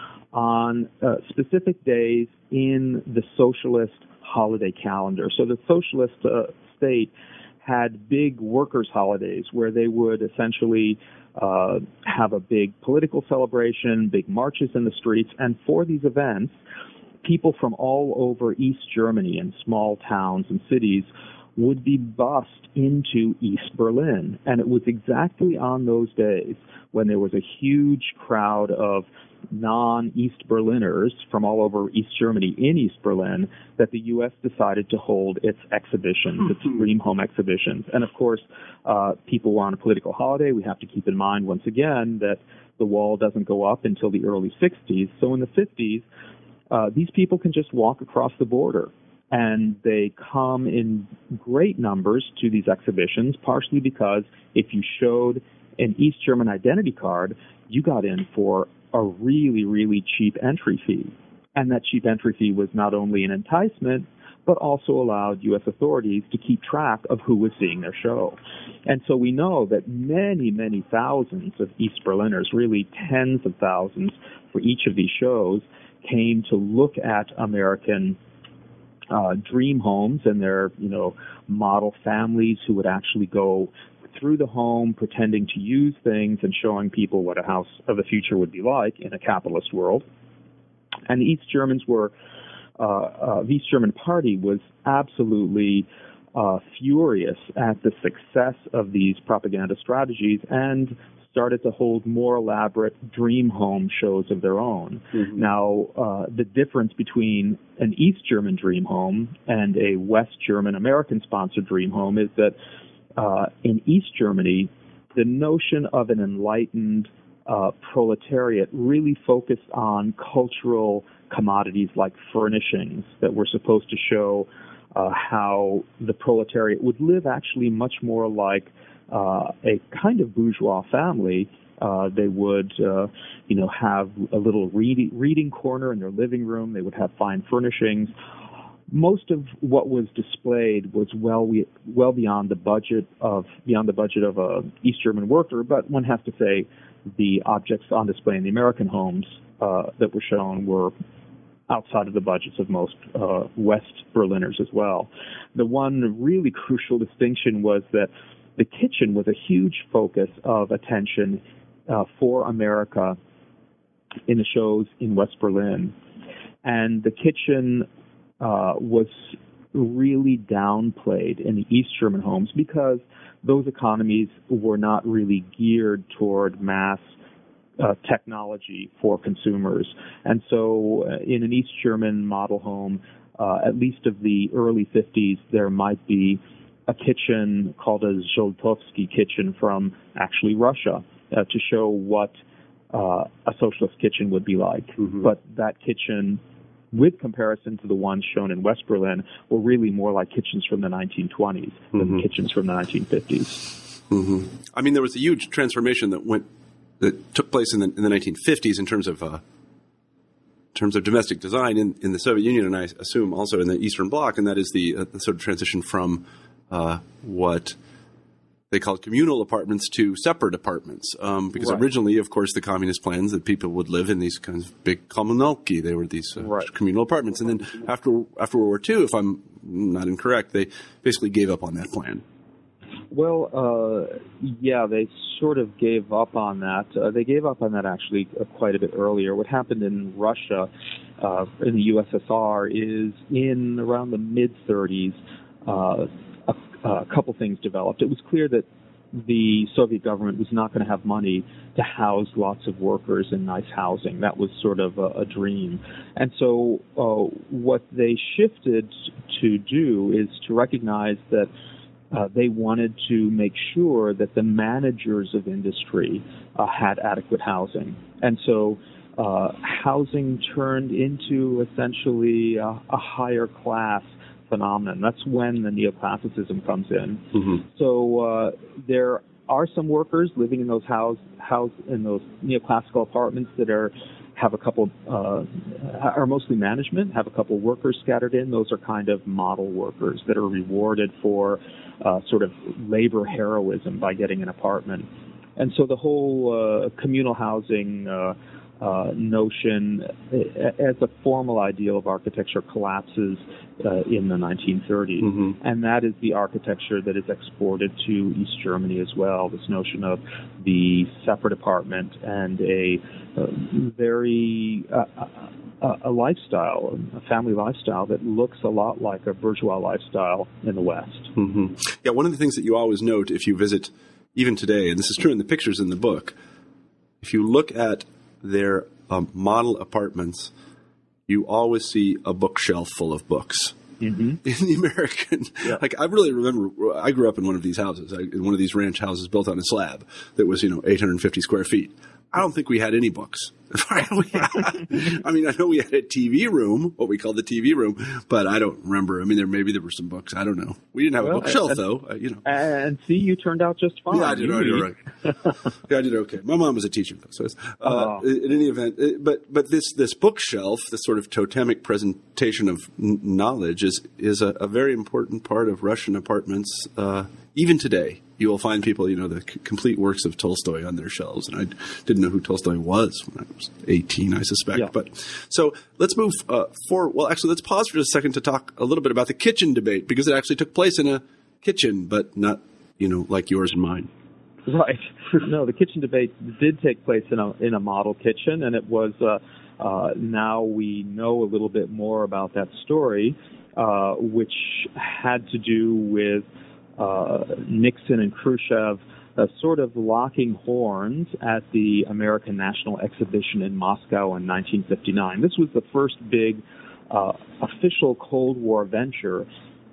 on uh, specific days in the socialist holiday calendar. So the socialist uh, state had big workers' holidays where they would essentially uh, have a big political celebration, big marches in the streets, and for these events, people from all over East Germany and small towns and cities would be bussed into East Berlin. And it was exactly on those days when there was a huge crowd of non-East Berliners from all over East Germany in East Berlin that the U S decided to hold its exhibitions, its dream home exhibitions. And of course, uh, people were on a political holiday. We have to keep in mind once again that the wall doesn't go up until the early sixties. So in the fifties, uh, these people can just walk across the border. And they come in great numbers to these exhibitions, partially because if you showed an East German identity card, you got in for a really, really cheap entry fee. And that cheap entry fee was not only an enticement, but also allowed U S authorities to keep track of who was seeing their show. And so we know that many, many thousands of East Berliners, really tens of thousands for each of these shows, came to look at American uh, dream homes and their, you know, model families who would actually go through the home, pretending to use things and showing people what a house of the future would be like in a capitalist world. And the East Germans were, uh, uh, the East German Party was absolutely uh, furious at the success of these propaganda strategies and started to hold more elaborate dream home shows of their own. Mm-hmm. Now, uh, the difference between an East German dream home and a West German American-sponsored dream home is that Uh, in East Germany, the notion of an enlightened uh, proletariat really focused on cultural commodities like furnishings that were supposed to show uh, how the proletariat would live actually much more like uh, a kind of bourgeois family. Uh, they would, uh, you know, have a little reading, reading corner in their living room. They would have fine furnishings. Most of what was displayed was well we, well beyond the budget of beyond the budget of a East German worker, but one has to say the objects on display in the American homes uh, that were shown were outside of the budgets of most uh, West Berliners as well. The one really crucial distinction was that the kitchen was a huge focus of attention uh, for America in the shows in West Berlin, and the kitchen Uh, was really downplayed in the East German homes because those economies were not really geared toward mass uh, technology for consumers. And so uh, in an East German model home, uh, at least of the early fifties, there might be a kitchen called a Zholtovsky kitchen from actually Russia uh, to show what uh, a socialist kitchen would be like. Mm-hmm. But that kitchen, with comparison to the ones shown in West Berlin, were really more like kitchens from the nineteen twenties than mm-hmm. kitchens from the nineteen fifties. Mm-hmm. I mean, there was a huge transformation that went that took place in the, in the nineteen fifties in terms of uh, in terms of domestic design in, in the Soviet Union, and I assume also in the Eastern Bloc, and that is the, uh, the sort of transition from uh, what they called communal apartments to separate apartments. Um, because right. originally, of course, the communist plans that people would live in these kinds of big kommunalki. They were these uh, right. communal apartments. And then after after World War Two, if I'm not incorrect, they basically gave up on that plan. Well, uh, yeah, they sort of gave up on that. Uh, they gave up on that actually uh, quite a bit earlier. What happened in Russia, uh, in the U S S R, is in around the mid-thirties, uh, a couple things developed. It was clear that the Soviet government was not going to have money to house lots of workers in nice housing. That was sort of a, a dream. And so uh, what they shifted to do is to recognize that uh, they wanted to make sure that the managers of industry uh, had adequate housing. And so uh, housing turned into essentially a, a higher class phenomenon. That's when the neoclassicism comes in. Mm-hmm. So uh, there are some workers living in those house, house in those neoclassical apartments that are have a couple uh, are mostly management, have a couple workers scattered in. Those are kind of model workers that are rewarded for uh, sort of labor heroism by getting an apartment. And so the whole uh, communal housing uh, uh, notion as a formal ideal of architecture collapses uh, in the nineteen thirties. Mm-hmm. And that is the architecture that is exported to East Germany as well, this notion of the separate apartment and a uh, very uh, a, a lifestyle, a family lifestyle that looks a lot like a bourgeois lifestyle in the West. Mm-hmm. Yeah, one of the things that you always note if you visit, even today, and this is true in the pictures in the book, if you look at their um, model apartments, you always see a bookshelf full of books. Mm-hmm. In the American, yeah. like I really remember, I grew up in one of these houses, I, in one of these ranch houses built on a slab that was, you know, eight hundred fifty square feet. I don't think we had any books. I mean, I know we had a T V room, what we called the T V room, but I don't remember. I mean, there maybe there were some books. I don't know. We didn't have well, a bookshelf, and, though. Uh, you know. And see, you turned out just fine. Yeah, I did. I did right. Yeah, I did okay. My mom was a teacher, though. So, it's, uh, oh. in any event, it, but but this this bookshelf, this sort of totemic presentation of n- knowledge, is is a, a very important part of Russian apartments, uh, even today. You will find people, you know, the c- complete works of Tolstoy on their shelves. And I didn't know who Tolstoy was when I was eighteen, I suspect. Yeah. But so let's move uh, forward. Well, actually, let's pause for just a second to talk a little bit about the kitchen debate, because it actually took place in a kitchen, but not, you know, like yours and mine. Right. No, the kitchen debate did take place in a in a model kitchen, and it was uh, uh, now we know a little bit more about that story, uh, which had to do with Uh, Nixon and Khrushchev uh, sort of locking horns at the American National Exhibition in Moscow in nineteen fifty-nine. This was the first big uh, official Cold War venture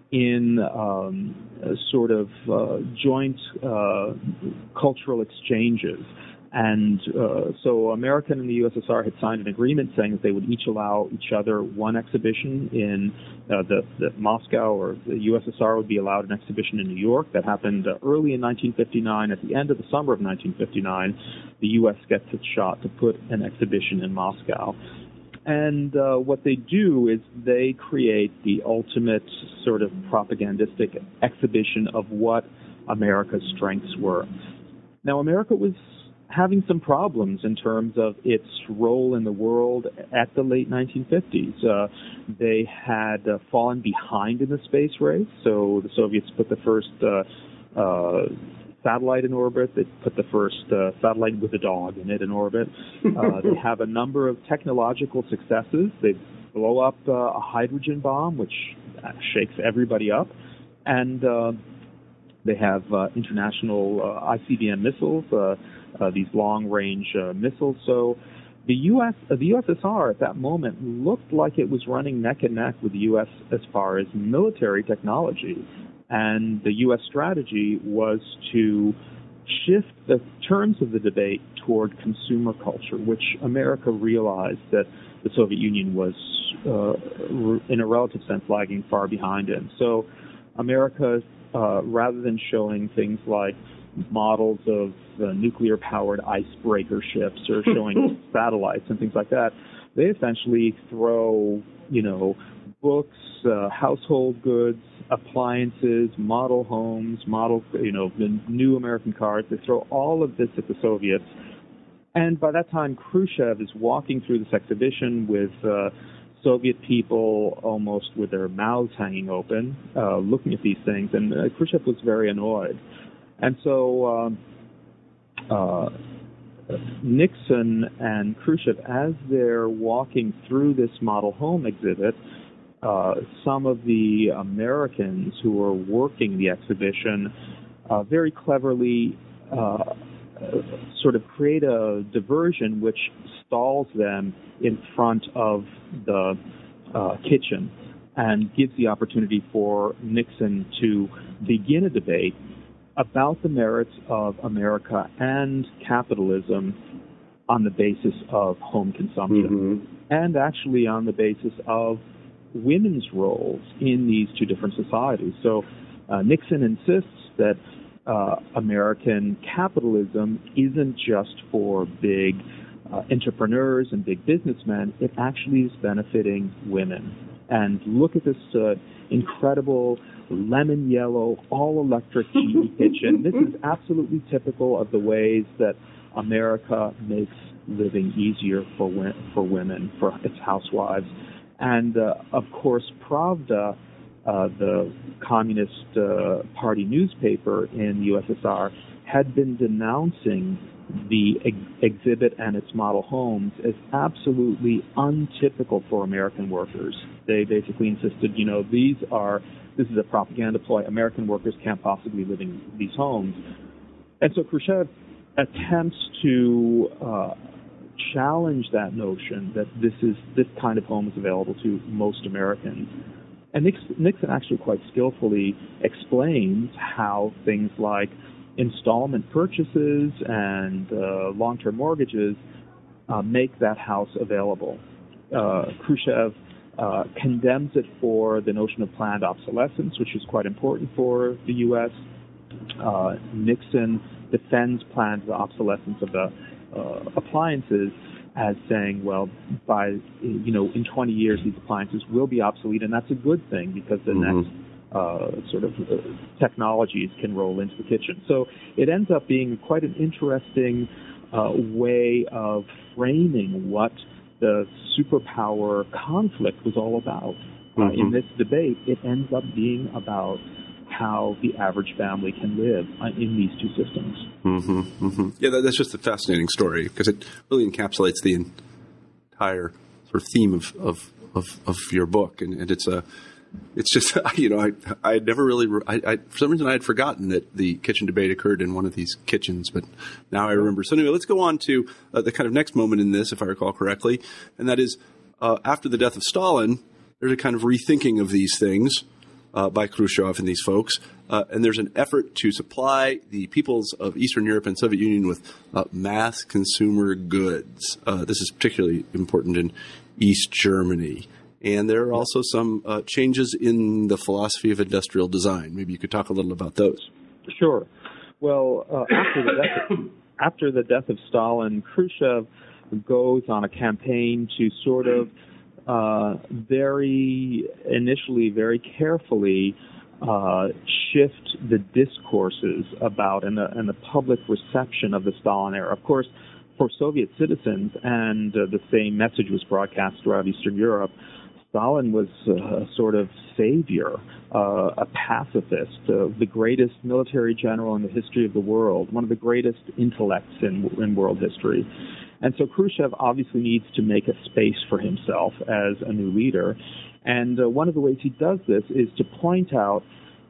in um, sort of uh, joint uh, cultural exchanges. And uh, so America and the U S S R had signed an agreement saying that they would each allow each other one exhibition in uh, the, the Moscow, or the U S S R would be allowed an exhibition in New York. That happened uh, early in nineteen fifty-nine. At the end of the summer of nineteen fifty-nine, the U S gets its shot to put an exhibition in Moscow. And uh, what they do is they create the ultimate sort of propagandistic exhibition of what America's strengths were. Now, America was having some problems in terms of its role in the world at the late nineteen fifties. Uh, they had uh, fallen behind in the space race, so the Soviets put the first uh, uh, satellite in orbit. They put the first uh, satellite with a dog in it in orbit. Uh, they have a number of technological successes. They blow up uh, a hydrogen bomb, which shakes everybody up, and uh, they have uh, international uh, I C B M missiles, uh, Uh, these long-range uh, missiles. So the U S, uh, the U S S R at that moment looked like it was running neck and neck with the U S as far as military technology. And the U S strategy was to shift the terms of the debate toward consumer culture, which America realized that the Soviet Union was, uh, in a relative sense, lagging far behind in. So America, uh, rather than showing things like models of uh, nuclear-powered icebreaker ships or showing satellites and things like that, they essentially throw, you know, books, uh, household goods, appliances, model homes, model, you know, the new American cars. They throw all of this at the Soviets. And by that time, Khrushchev is walking through this exhibition with uh, Soviet people almost with their mouths hanging open, uh, looking at these things. And uh, Khrushchev was very annoyed. And so um, uh, Nixon and Khrushchev, as they're walking through this model home exhibit, uh, some of the Americans who are working the exhibition uh, very cleverly uh, sort of create a diversion which stalls them in front of the uh, kitchen and gives the opportunity for Nixon to begin a debate about the merits of America and capitalism on the basis of home consumption, mm-hmm. and actually on the basis of women's roles in these two different societies. So uh, Nixon insists that uh, American capitalism isn't just for big uh, entrepreneurs and big businessmen. It actually is benefiting women. And look at this uh, incredible lemon yellow, all-electric G E kitchen. This is absolutely typical of the ways that America makes living easier for for women, for its housewives. And, uh, of course, Pravda, uh, the Communist uh, Party newspaper in the U S S R, had been denouncing the ex- exhibit and its model homes as absolutely untypical for American workers. They basically insisted, you know, these are, this is a propaganda ploy. American workers can't possibly live in these homes. And so Khrushchev attempts to uh, challenge that notion that this is this kind of home is available to most Americans. And Nixon, Nixon actually quite skillfully explains how things like installment purchases and uh, long-term mortgages uh, make that house available. Uh, Khrushchev uh, condemns it for the notion of planned obsolescence, which is quite important for the U S. Uh, Nixon defends planned obsolescence of the uh, appliances as saying, well, by, you know, in twenty years, these appliances will be obsolete, and that's a good thing because the mm-hmm. next uh, sort of uh, technologies can roll into the kitchen. So it ends up being quite an interesting uh, way of framing what the superpower conflict was all about. Mm-hmm. Uh, in this debate, it ends up being about how the average family can live in these two systems. Mm-hmm, mm-hmm. Yeah, that, that's just a fascinating story because it really encapsulates the entire sort of theme of of, of, of your book, and, and it's a it's just you know I I never really I, I for some reason I had forgotten that the kitchen debate occurred in one of these kitchens, but now I remember. So anyway, let's go on to uh, the kind of next moment in this, if I recall correctly, and that is uh, after the death of Stalin. There's a kind of rethinking of these things. Uh, by Khrushchev and these folks, uh, and there's an effort to supply the peoples of Eastern Europe and Soviet Union with uh, mass consumer goods. Uh, this is particularly important in East Germany. And there are also some uh, changes in the philosophy of industrial design. Maybe you could talk a little about those. Sure. Well, uh, after the death of, after the death of Stalin, Khrushchev goes on a campaign to sort of Uh, very initially, very carefully uh, shift the discourses about and the, and the public reception of the Stalin era. Of course, for Soviet citizens, and uh, the same message was broadcast throughout Eastern Europe, Stalin was a sort of savior, uh, a pacifist, uh, the greatest military general in the history of the world, one of the greatest intellects in, in world history. And so Khrushchev obviously needs to make a space for himself as a new leader. And uh, one of the ways he does this is to point out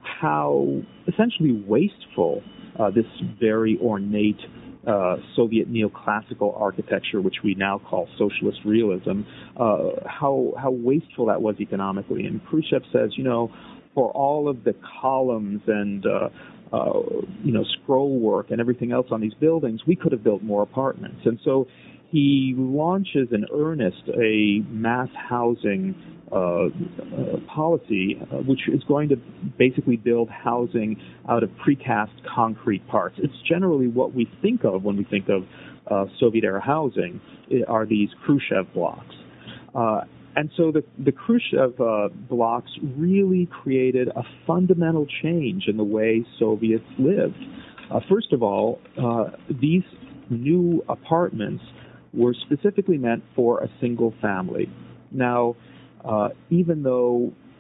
how essentially wasteful uh, this very ornate uh, Soviet neoclassical architecture, which we now call socialist realism, uh, how, how wasteful that was economically. And Khrushchev says, you know, for all of the columns and uh, Uh, you know, scroll work and everything else on these buildings, we could have built more apartments. And so he launches in earnest a mass housing uh, uh, policy, uh, which is going to basically build housing out of precast concrete parts. It's generally what we think of when we think of uh, Soviet-era housing, are these Khrushchev blocks. Uh, And so the, the Khrushchev uh, blocks really created a fundamental change in the way Soviets lived. Uh, first of all, uh, these new apartments were specifically meant for a single family. Now, uh, even though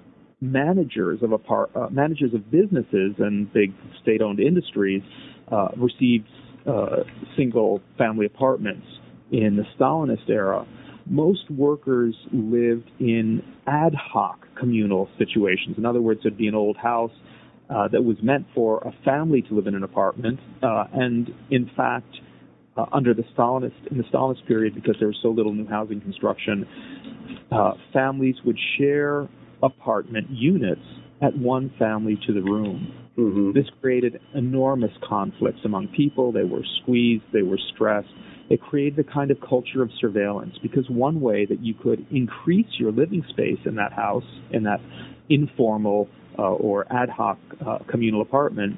managers of apart, uh, managers of businesses and big state-owned industries uh, received uh, single-family apartments in the Stalinist era, most workers lived in ad hoc communal situations. In other words, there'd be an old house uh, that was meant for a family to live in an apartment, uh, and in fact, uh, under the Stalinist in the Stalinist period, because there was so little new housing construction, uh, families would share apartment units at one family to the room. Mm-hmm. This created enormous conflicts among people. They were squeezed. They were stressed. it created a kind of culture of surveillance, because one way that you could increase your living space in that house, in that informal uh, or ad hoc uh, communal apartment,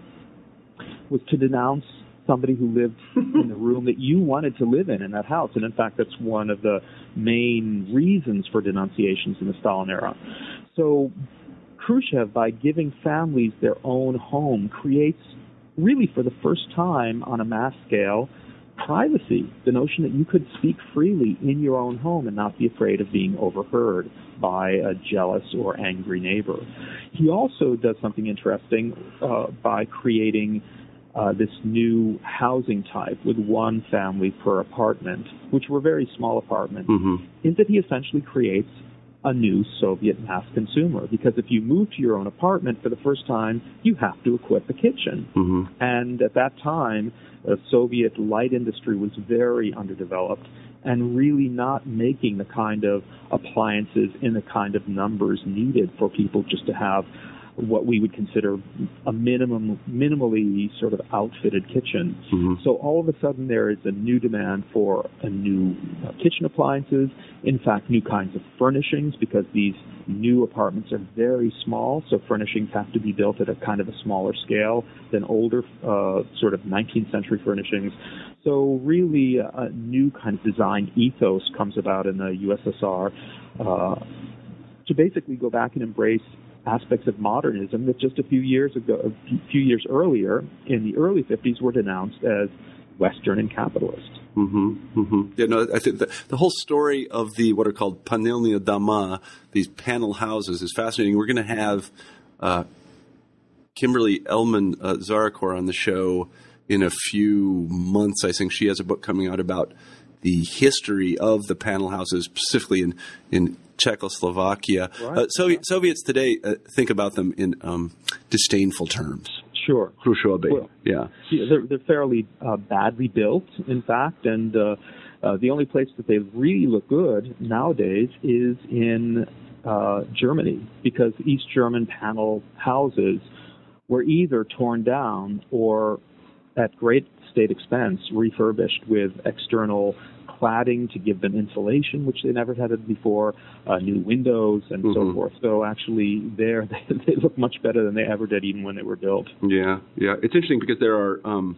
was to denounce somebody who lived in the room that you wanted to live in in that house. And in fact, that's one of the main reasons for denunciations in the Stalin era. So Khrushchev, by giving families their own home, creates, really for the first time on a mass scale, privacy, the notion that you could speak freely in your own home and not be afraid of being overheard by a jealous or angry neighbor. He also does something interesting uh, by creating uh, this new housing type with one family per apartment, which were very small apartments, mm-hmm. is that he essentially creates a new Soviet mass consumer. Because if you move to your own apartment for the first time, you have to equip a kitchen. Mm-hmm. And at that time, the Soviet light industry was very underdeveloped and really not making the kind of appliances in the kind of numbers needed for people just to have what we would consider a minimum, minimally sort of outfitted kitchen. Mm-hmm. So all of a sudden there is a new demand for a new uh, kitchen appliances, in fact, new kinds of furnishings, because these new apartments are very small, so furnishings have to be built at a kind of a smaller scale than older uh, sort of nineteenth century furnishings. So really a new kind of design ethos comes about in the U S S R uh, to basically go back and embrace aspects of modernism that just a few years ago, a few years earlier, in the early fifties, were denounced as Western and capitalist. Mm-hmm, mm-hmm. Yeah, no, I think the, the whole story of the what are called panelnya doma, these panel houses, is fascinating. We're going to have uh, Kimberly Elman uh, Zarakor on the show in a few months. I think she has a book coming out about the history of the panel houses, specifically in in Czechoslovakia. Right. Uh, Soviet, Soviets today uh, think about them in um, disdainful terms. Sure. Khrushchev, well, yeah. They're, they're fairly uh, badly built, in fact, and uh, uh, the only place that they really look good nowadays is in uh, Germany, because East German panel houses were either torn down or, at great state expense, refurbished with external cladding to give them insulation, which they never had before, uh, new windows, and mm-hmm. so forth. So actually, there they, they look much better than they ever did, even when they were built. Yeah, yeah. It's interesting because there are, um,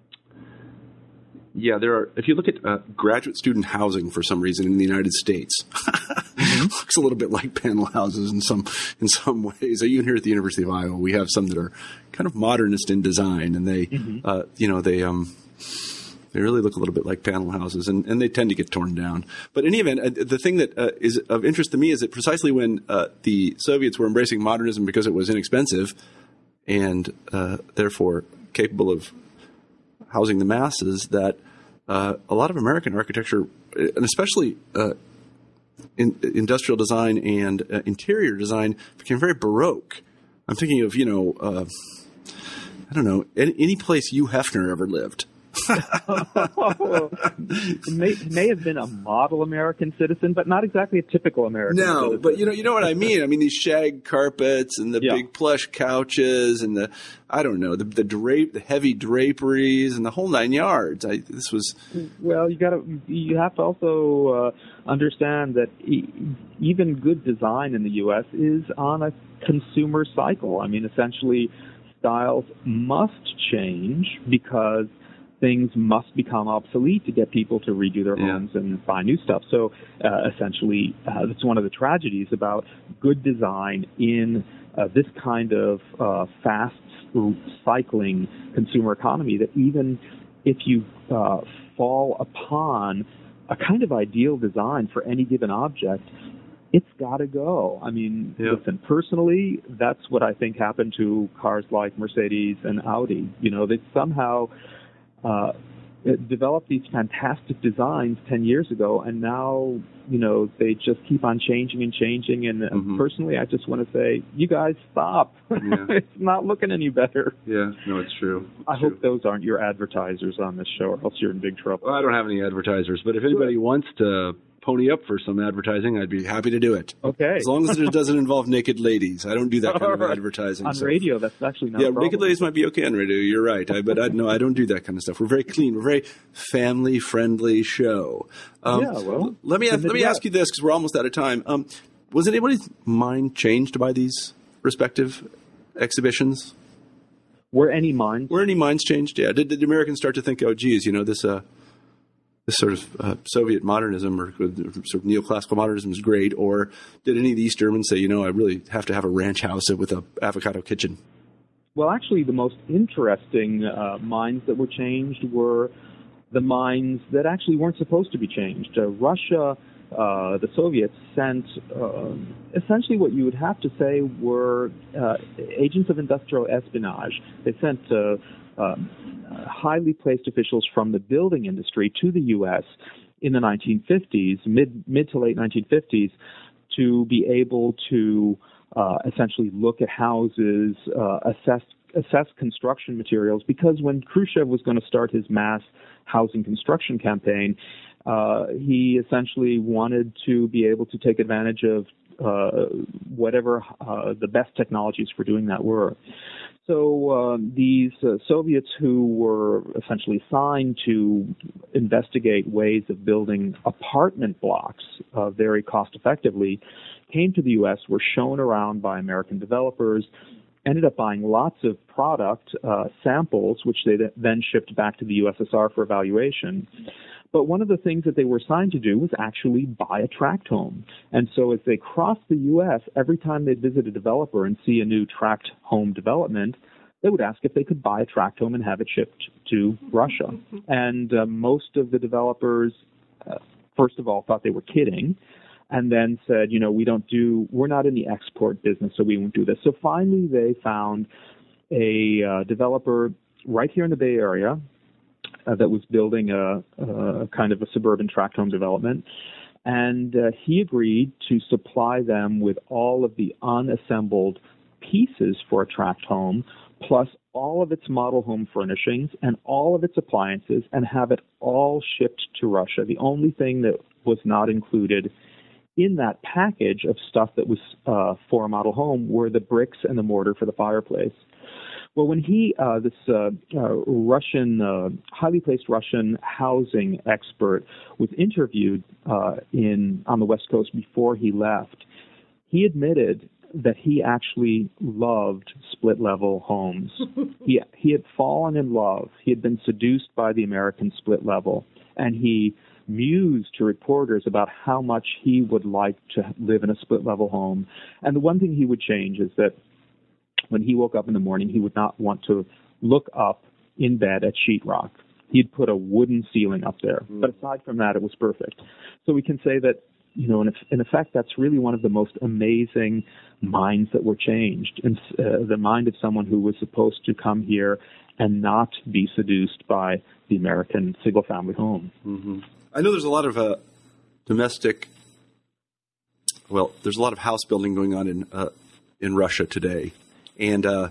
yeah, there are. If you look at uh, graduate student housing for some reason in the United States, mm-hmm. looks a little bit like panel houses in some in some ways. Even here at the University of Iowa, we have some that are kind of modernist in design, and they, mm-hmm. uh, you know, they. Um, They really look a little bit like panel houses, and, and they tend to get torn down. But in any event, uh, the thing that uh, is of interest to me is that precisely when uh, the Soviets were embracing modernism because it was inexpensive and uh, therefore capable of housing the masses, that uh, a lot of American architecture, and especially uh, in, industrial design and uh, interior design, became very Baroque. I'm thinking of, you know, uh, I don't know, any, any place Hugh Hefner ever lived. it may, may have been a model American citizen, but not exactly a typical American no, citizen. No, but you know, you know what I mean. I mean these shag carpets and the yeah. big plush couches and the, I don't know, the the drape, the heavy draperies and the whole nine yards. I, this was well. You got to you have to also uh, understand that e- even good design in the U S is on a consumer cycle. I mean, essentially, styles must change because things must become obsolete to get people to redo their homes yeah. and buy new stuff. So uh, essentially, uh, that's one of the tragedies about good design in uh, this kind of uh, fast cycling consumer economy, that even if you uh, fall upon a kind of ideal design for any given object, it's got to go. I mean, yeah. listen, personally, that's what I think happened to cars like Mercedes and Audi. You know, they somehow Uh, developed these fantastic designs ten years ago, and now, you know, they just keep on changing and changing. And mm-hmm. personally, I just want to say, you guys stop. Yeah. It's not looking any better. Yeah, no, it's true. It's I true. hope those aren't your advertisers on this show, or else you're in big trouble. Well, I don't have any advertisers, but if anybody Good. wants to pony up for some advertising, I'd be happy to do it. Okay. As long as it doesn't involve naked ladies. I don't do that kind of right. advertising. On so. radio, that's actually not Yeah, a problem. naked ladies might be okay on radio. You're right. I, but I, no, I don't do that kind of stuff. We're very clean. We're a very family-friendly show. Um, yeah, well. Let me, let me ask you this, because we're almost out of time. Um, was anybody's mind changed by these respective exhibitions? Were any minds? Were any minds changed? Yeah. Did, did Americans start to think, oh, geez, you know, this uh, this sort of uh, Soviet modernism or sort of neoclassical modernism is great? Or did any of the East Germans say, you know, I really have to have a ranch house with a avocado kitchen? Well, actually, the most interesting uh, minds that were changed were the minds that actually weren't supposed to be changed. Uh, Russia, uh, the Soviets sent uh, essentially what you would have to say were uh, agents of industrial espionage. They sent uh, uh, highly placed officials from the building industry to the U S in the nineteen fifties, mid mid to late nineteen fifties, to be able to uh, essentially look at houses, uh, assess assess construction materials, because when Khrushchev was going to start his mass housing construction campaign, uh, he essentially wanted to be able to take advantage of uh, whatever uh, the best technologies for doing that were. So uh, these uh, Soviets who were essentially assigned to investigate ways of building apartment blocks uh, very cost effectively came to the U S, were shown around by American developers, ended up buying lots of product uh, samples, which they then shipped back to the U S S R for evaluation. But one of the things that they were assigned to do was actually buy a tract home. And so as they crossed the U S, every time they'd visit a developer and see a new tract home development, they would ask if they could buy a tract home and have it shipped to Russia. And uh, most of the developers, uh, first of all, thought they were kidding, and then said, you know, we don't do, we're not in the export business, so we won't do this. So finally they found a uh, developer right here in the Bay Area uh, that was building a, a kind of a suburban tract home development. And uh, he agreed to supply them with all of the unassembled pieces for a tract home, plus all of its model home furnishings and all of its appliances, and have it all shipped to Russia. The only thing that was not included in that package of stuff that was uh, for a model home were the bricks and the mortar for the fireplace. Well, when he, uh, this uh, uh, Russian, uh, highly placed Russian housing expert, was interviewed uh, in on the West Coast before he left, he admitted that he actually loved split-level homes. he he had fallen in love. He had been seduced by the American split level, and he mused to reporters about how much he would like to live in a split-level home. And the one thing he would change is that when he woke up in the morning, he would not want to look up in bed at sheetrock. He'd put a wooden ceiling up there. Mm. But aside from that, it was perfect. So we can say that, you know, in, in effect, that's really one of the most amazing minds that were changed. And uh, the mind of someone who was supposed to come here and not be seduced by the American single-family home. Mm-hmm. I know there's a lot of uh, domestic, well, there's a lot of house building going on in uh, in Russia today. And uh,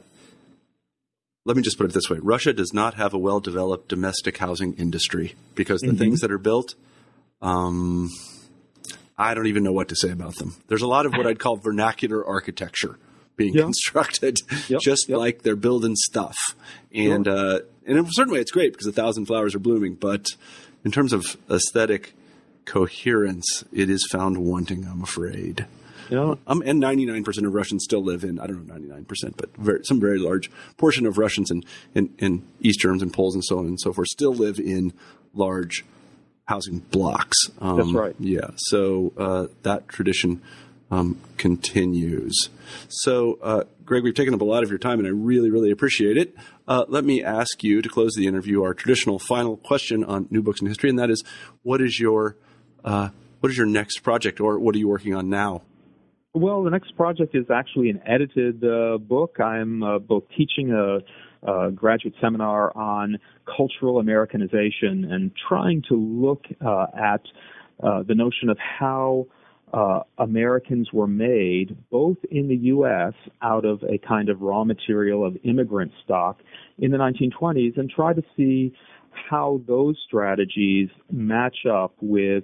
let me just put it this way. Russia does not have a well-developed domestic housing industry, because the mm-hmm. things that are built, um, I don't even know what to say about them. There's a lot of what I'd call vernacular architecture being yep. constructed, yep. just yep. like they're building stuff. And sure. uh, and in a certain way, it's great because a thousand flowers are blooming. But in terms of aesthetic coherence, it is found wanting, I'm afraid. Yeah. Um, and ninety-nine percent of Russians still live in, I don't know, ninety-nine percent, but very, some very large portion of Russians and, and, and East Germans and Poles and so on and so forth still live in large housing blocks. Um, That's right. Yeah. So uh, that tradition um, continues. So, uh, Greg, we've taken up a lot of your time, and I really, really appreciate it. Uh, let me ask you to close the interview our traditional final question on New Books in History, and that is, what is your uh, what is your next project, or what are you working on now? Well, the next project is actually an edited uh, book. I'm uh, both teaching a, a graduate seminar on cultural Americanization and trying to look uh, at uh, the notion of how uh, Americans were made, both in the U S out of a kind of raw material of immigrant stock in the nineteen twenties, and try to see how those strategies match up with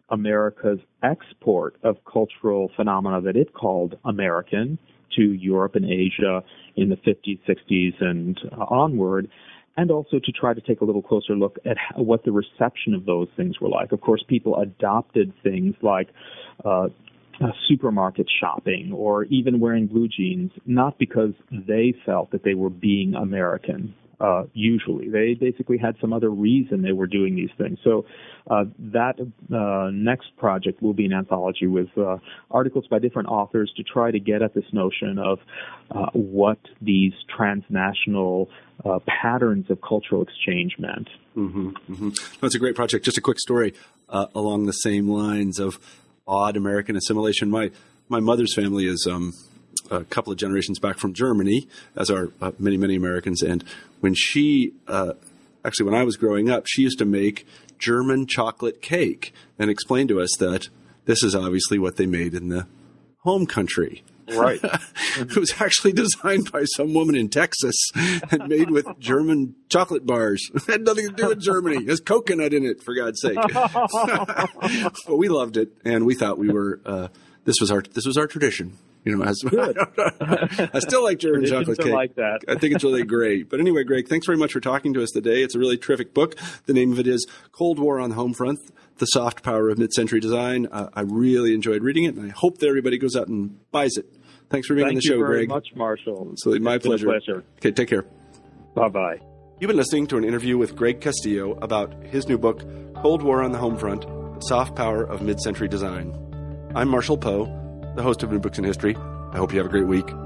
America's export of cultural phenomena that it called American to Europe and Asia in the fifties, sixties, and uh, onward, and also to try to take a little closer look at how, what the reception of those things were like. Of course, people adopted things like uh, uh, supermarket shopping or even wearing blue jeans, not because they felt that they were being American. Uh, usually, they basically had some other reason they were doing these things. So uh, that uh, next project will be an anthology with uh, articles by different authors to try to get at this notion of uh, what these transnational uh, patterns of cultural exchange meant. Mm-hmm, mm-hmm. That's a great project. Just a quick story uh, along the same lines of odd American assimilation. My my mother's family is um, a couple of generations back from Germany, as are uh, many, many Americans. And when she, uh, actually when I was growing up, she used to make German chocolate cake and explain to us that this is obviously what they made in the home country. Right. It was actually designed by some woman in Texas and made with German chocolate bars. It had nothing to do with Germany. There's coconut in it, for God's sake. But we loved it, and we thought we were uh, this was our this was our tradition. You know, as, Good. I still like German chocolate cake. Like that. I think it's really great. But anyway, Greg, thanks very much for talking to us today. It's a really terrific book. The name of it is Cold War on the Home Front, The Soft Power of Mid-Century Design. Uh, I really enjoyed reading it, and I hope that everybody goes out and buys it. Thanks for being Thank on the show, Greg. Greg. Thank you very much, Marshall. Absolutely, my it's pleasure. Been a pleasure. Okay, take care. Bye-bye. You've been listening to an interview with Greg Castillo about his new book, Cold War on the Home Front, The Soft Power of Mid-Century Design. I'm Marshall Poe, the host of New Books in History. I hope you have a great week.